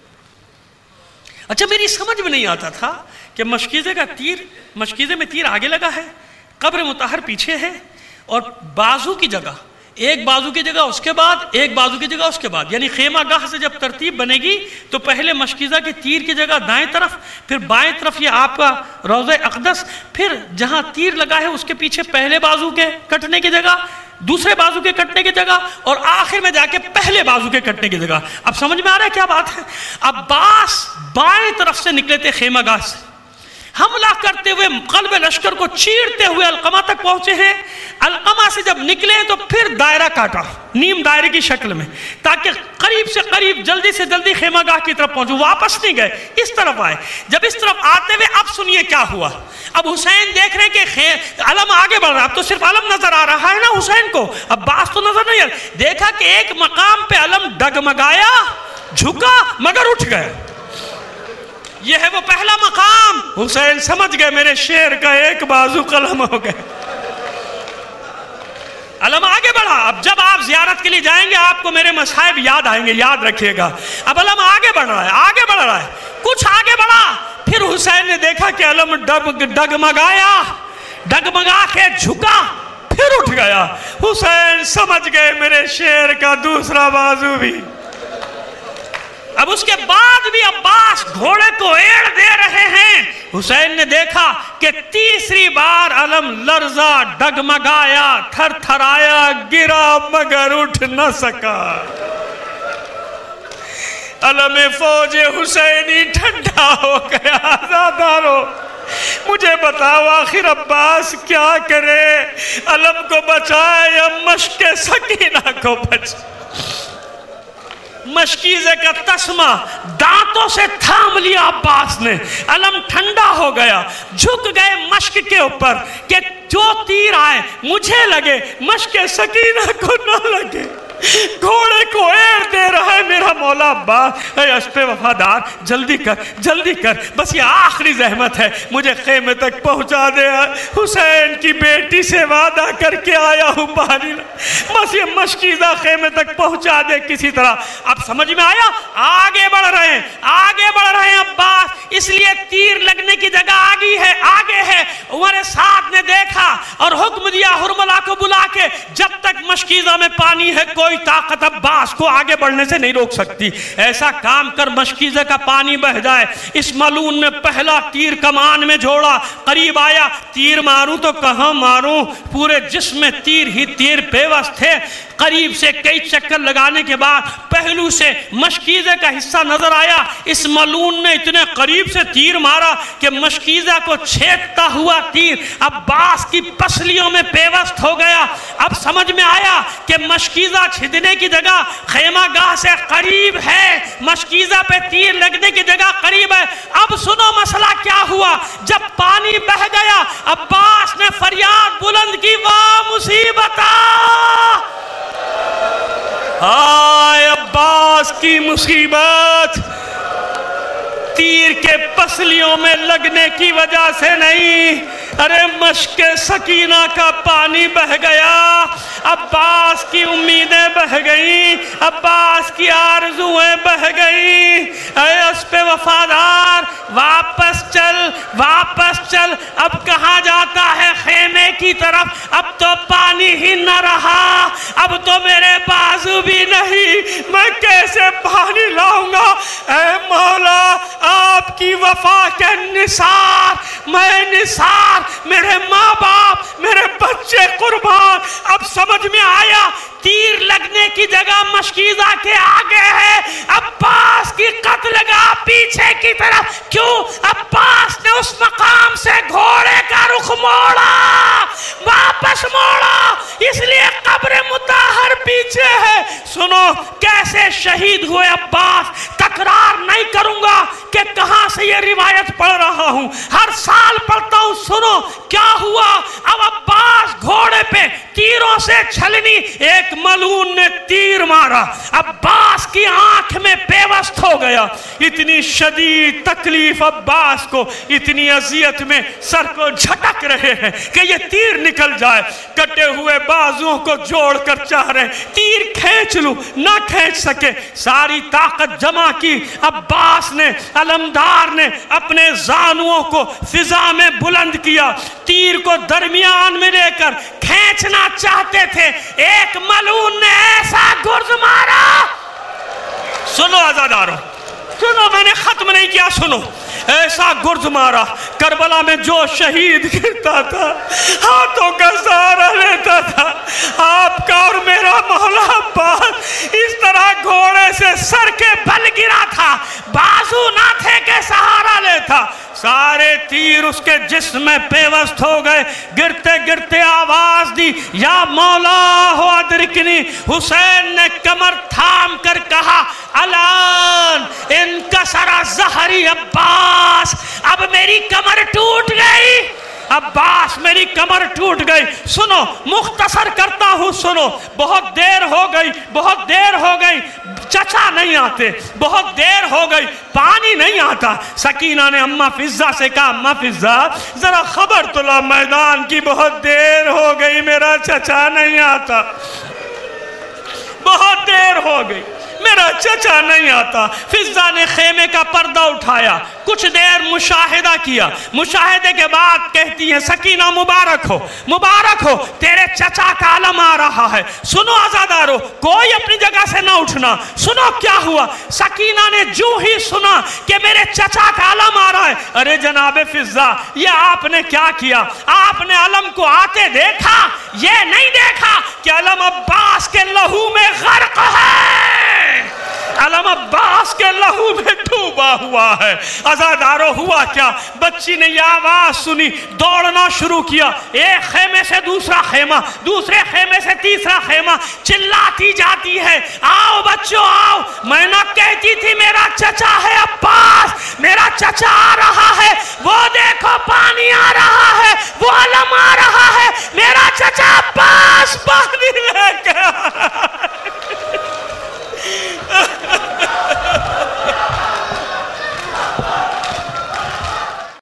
اچھا میری سمجھ میں نہیں آتا تھا کہ مشکیزے کا تیر، مشکیزے میں تیر آگے لگا ہے، قبر مطہر پیچھے ہے، اور بازو کی جگہ، ایک بازو کی جگہ اس کے بعد، ایک بازو کی جگہ اس کے بعد، یعنی خیمہ گاہ سے جب ترتیب بنے گی تو پہلے مشکیزہ کے تیر کی جگہ دائیں طرف، پھر بائیں طرف یہ آپ کا روضہ اقدس، پھر جہاں تیر لگا ہے اس کے پیچھے پہلے بازو کے کٹنے کی جگہ، دوسرے بازو کے کٹنے کی جگہ، اور آخر میں جا کے پہلے بازو کے کٹنے کی جگہ۔ اب سمجھ میں آ رہا ہے کیا بات ہے؟ عباس بائیں طرف سے نکلے تھے خیمہ گاہ سے، حملہ کرتے ہوئے قلب لشکر کو چیرتے ہوئے علقمہ تک پہنچے ہیں۔ علقمہ سے جب نکلے تو پھر دائرہ کاٹا نیم دائرے کی شکل میں، تاکہ قریب سے قریب جلدی سے جلدی خیمہ گاہ کی طرف پہنچو، واپس نہیں گئے، اس طرف آئے۔ جب اس طرف آتے ہوئے اب سنیے کیا ہوا۔ اب حسین دیکھ رہے ہیں کہ علم آگے بڑھ رہا، اب تو صرف علم نظر آ رہا ہے نا حسین کو، عباس تو نظر نہیں آ رہا۔ دیکھا کہ ایک مقام پہ علم ڈگمگایا، جھکا، مگر اٹھ گئے۔ یہ ہے وہ پہلا مقام۔ حسین سمجھ گئے میرے شیر کا ایک بازو قلم ہو گئے، علم آگے بڑھا۔ اب جب آپ زیارت کے لیے جائیں گے آپ کو میرے مصائب یاد آئیں گے، یاد رکھیے گا۔ اب علم آگے بڑھ رہا ہے، آگے بڑھ رہا ہے، کچھ آگے بڑھا، پھر حسین نے دیکھا کہ علم ڈگمگایا، ڈگمگا کے جھکا، پھر اٹھ گیا۔ حسین سمجھ گئے میرے شیر کا دوسرا بازو بھی۔ اب اس کے بعد بھی عباس گھوڑے کو ایڑ دے رہے ہیں۔ حسین نے دیکھا کہ تیسری بار علم لرزا، ڈگمگایا، تھر تھرایا، گرا مگر اٹھ نہ سکا۔ علم فوج حسینی ٹھنڈا ہو گیا۔ آزادارو مجھے بتاؤ آخر عباس کیا کرے؟ علم کو بچائے یا مشق سکینہ کو بچائے؟ مشکیزے کا تسمہ دانتوں سے تھام لیا عباس نے، علم ٹھنڈا ہو گیا، جھک گئے مشک کے اوپر کہ جو تیر آئے مجھے لگے، مشک سکینہ کو نہ لگے۔ گھوڑے کو ایر دے رہا ہے میرا مولا عباس، اے اسپِ وفادار جلدی کر جلدی کر، بس یہ آخری زحمت ہے، مجھے خیمے تک پہنچا دے، حسین کی بیٹی سے وعدہ کر کے آیا ہوں پانی، بس یہ مشکیزہ خیمے تک پہنچا دے کسی طرح۔ اب سمجھ میں آیا، آگے بڑھ رہے ہیں آگے بڑھ رہے ہیں عباس، اس لیے تیر لگنے کی جگہ آگے ہے آگے ہے۔ عمر سعد نے دیکھا اور حکم دیا حرملہ کو بلا کے، جب تک مشکیزہ میں پانی ہے کوئی طاقت عباس کو آگے بڑھنے سے نہیں روک سکتی، ایسا کام کر مشکیزہ کا پانی بہ جائے۔ اس ملعون نے پہلا تیر کمان میں جوڑا، قریب آیا، تیر ماروں تو کہاں ماروں، پورے جسم میں تیر ہی تیر پیوست تھے۔ قریب سے کئی چکر لگانے کے بعد پہلو سے مشکیزہ کا حصہ نظر آیا، اس ملعون نے اتنے قریب سے تیر مارا کہ مشکیزہ کو چھیدتا ہوا تیر عباس کی پسلیوں میں پیوست ہو گیا۔ اب سمجھ میں آیا کہ مشکیزہ چھدنے کی جگہ خیمہ گاہ سے قریب ہے، مشکیزہ پہ تیر لگنے کی جگہ قریب ہے۔ اب سنو مسئلہ کیا ہوا، جب پانی بہ گیا عباس نے فریاد بلند کی، واہ مصیبتہ، ہائے عباس کی مصیبت، تیر کے پسلیوں میں لگنے کی وجہ سے نہیں، ارے مشک سکینہ کا پانی بہ گیا، عباس کی امیدیں بہ گئیں، عباس کی آرزویں بہ گئیں۔ اے اسپِ وفادار واپس چل واپس چل، اب کہاں جاتا ہے؟ خیمے کی طرف۔ اب تو پانی ہی نہ رہا، اب تو میرے بازو بھی نہیں، میں کیسے پانی لاؤں گا؟ اے مولا آپ کی وفا کے نثار، میں نثار، میرے ماں باپ، میرے بچے قربان۔ اب سمجھ میں آیا تیر لگنے کی جگہ مشکیزہ کے آگے ہے، عباس کی قتل گاہ پیچھے کی طرف۔ کیوں؟ عباس نے اس مقام سے گھوڑے کا رخ موڑا، واپس موڑا، اس لیے قبر مطہر پیچھے ہے۔ سنو کیسے شہید ہوئے عباس، تکرار نہیں کروں گا کہ کہاں سے یہ روایت پڑھ رہا ہوں، ہر سال پڑھتا ہوں۔ سنو کیا ہوا، اب عباس گھوڑے پہ تیروں سے چھلنی، ایک ملعون نے تیر مارا، عباس کی آنکھ میں پیوست ہو گیا۔ اتنی شدید تکلیف عباس کو، اتنی اذیت میں سر کو جھٹک رہے ہیں کہ یہ تیر نکل جائے، کٹے ہوئے بازوؤں کو جوڑ کر چاہ رہے تیر کھینچ لوں، نہ کھینچ سکے، ساری طاقت جمع کی۔ عباس نے، علمدار نے اپنے زانوؤں کو فضا میں بلند کیا، تیر کو درمیان میں لے کر کھینچنا چاہتے تھے، ایک ملعون نے ایسا گرز مارا۔ سنو عزادارو، سنو، میں نے ختم نہیں کیا، سنو، ایسا گرز مارا، کربلا میں جو شہید گرتا تھا ہاتھوں کا سہارا لیتا تھا، آپ کا اور میرا مولا عباس اس طرح گھوڑے سے سر کے بل گرا تھا، بازو نہ تھے کہ سہارا لیتا، سارے تیر اس کے جسم میں پیوست ہو گئے۔ گرتے گرتے آواز دی، یا مولا ہو ادرکنی، حسین نے کمر تھام کر کہا، الان انکسر ظہری عباس، اب میری کمر ٹوٹ گئی، عباس میری کمر ٹوٹ گئی۔ سنو مختصر کرتا ہوں، سنو، بہت دیر ہو گئی، بہت دیر ہو گئی، چچا نہیں آتے، بہت دیر ہو گئی، پانی نہیں آتا۔ سکینہ نے اماں فضہ سے کہا، اماں فضہ ذرا خبر تو لا میدان کی، بہت دیر ہو گئی، میرا چچا نہیں آتا، بہت دیر ہو گئی، میرا چچا نہیں آتا۔ فضہ نے خیمے کا پردہ اٹھایا، کچھ دیر مشاہدہ کیا، مشاہدے کے بعد کہتی ہے، سکینہ مبارک ہو، مبارک ہو، تیرے چچا کا علم آ رہا ہے۔ سنو عزادارو، کوئی اپنی جگہ سے نہ اٹھنا۔ سنو کیا ہوا، سکینہ نے جو ہی سنا کہ میرے چچا کا علم آ رہا ہے، ارے جناب فضہ، یہ آپ نے کیا کیا؟ آپ نے علم کو آتے دیکھا، یہ نہیں دیکھا کہ علم عباس کے لہو میں غرق ہے۔ علم عباس کے لہو میں ڈوبا ہوا ہے۔ عزادارو ہوا کیا؟ بچی نے یہ آواز سنی، دوڑنا شروع کیا، ایک خیمے سے دوسرا خیمہ، دوسرے خیمے سے تیسرا خیمہ، چلاتی جاتی ہے، آؤ بچوں آؤ، میں نہ کہتی تھی میرا چچا ہے عباس، میرا چچا آ رہا ہے، وہ دیکھو پانی آ رہا ہے، وہ علم آ رہا ہے، میرا چچا عباس پانی لے کے آ رہا ہے۔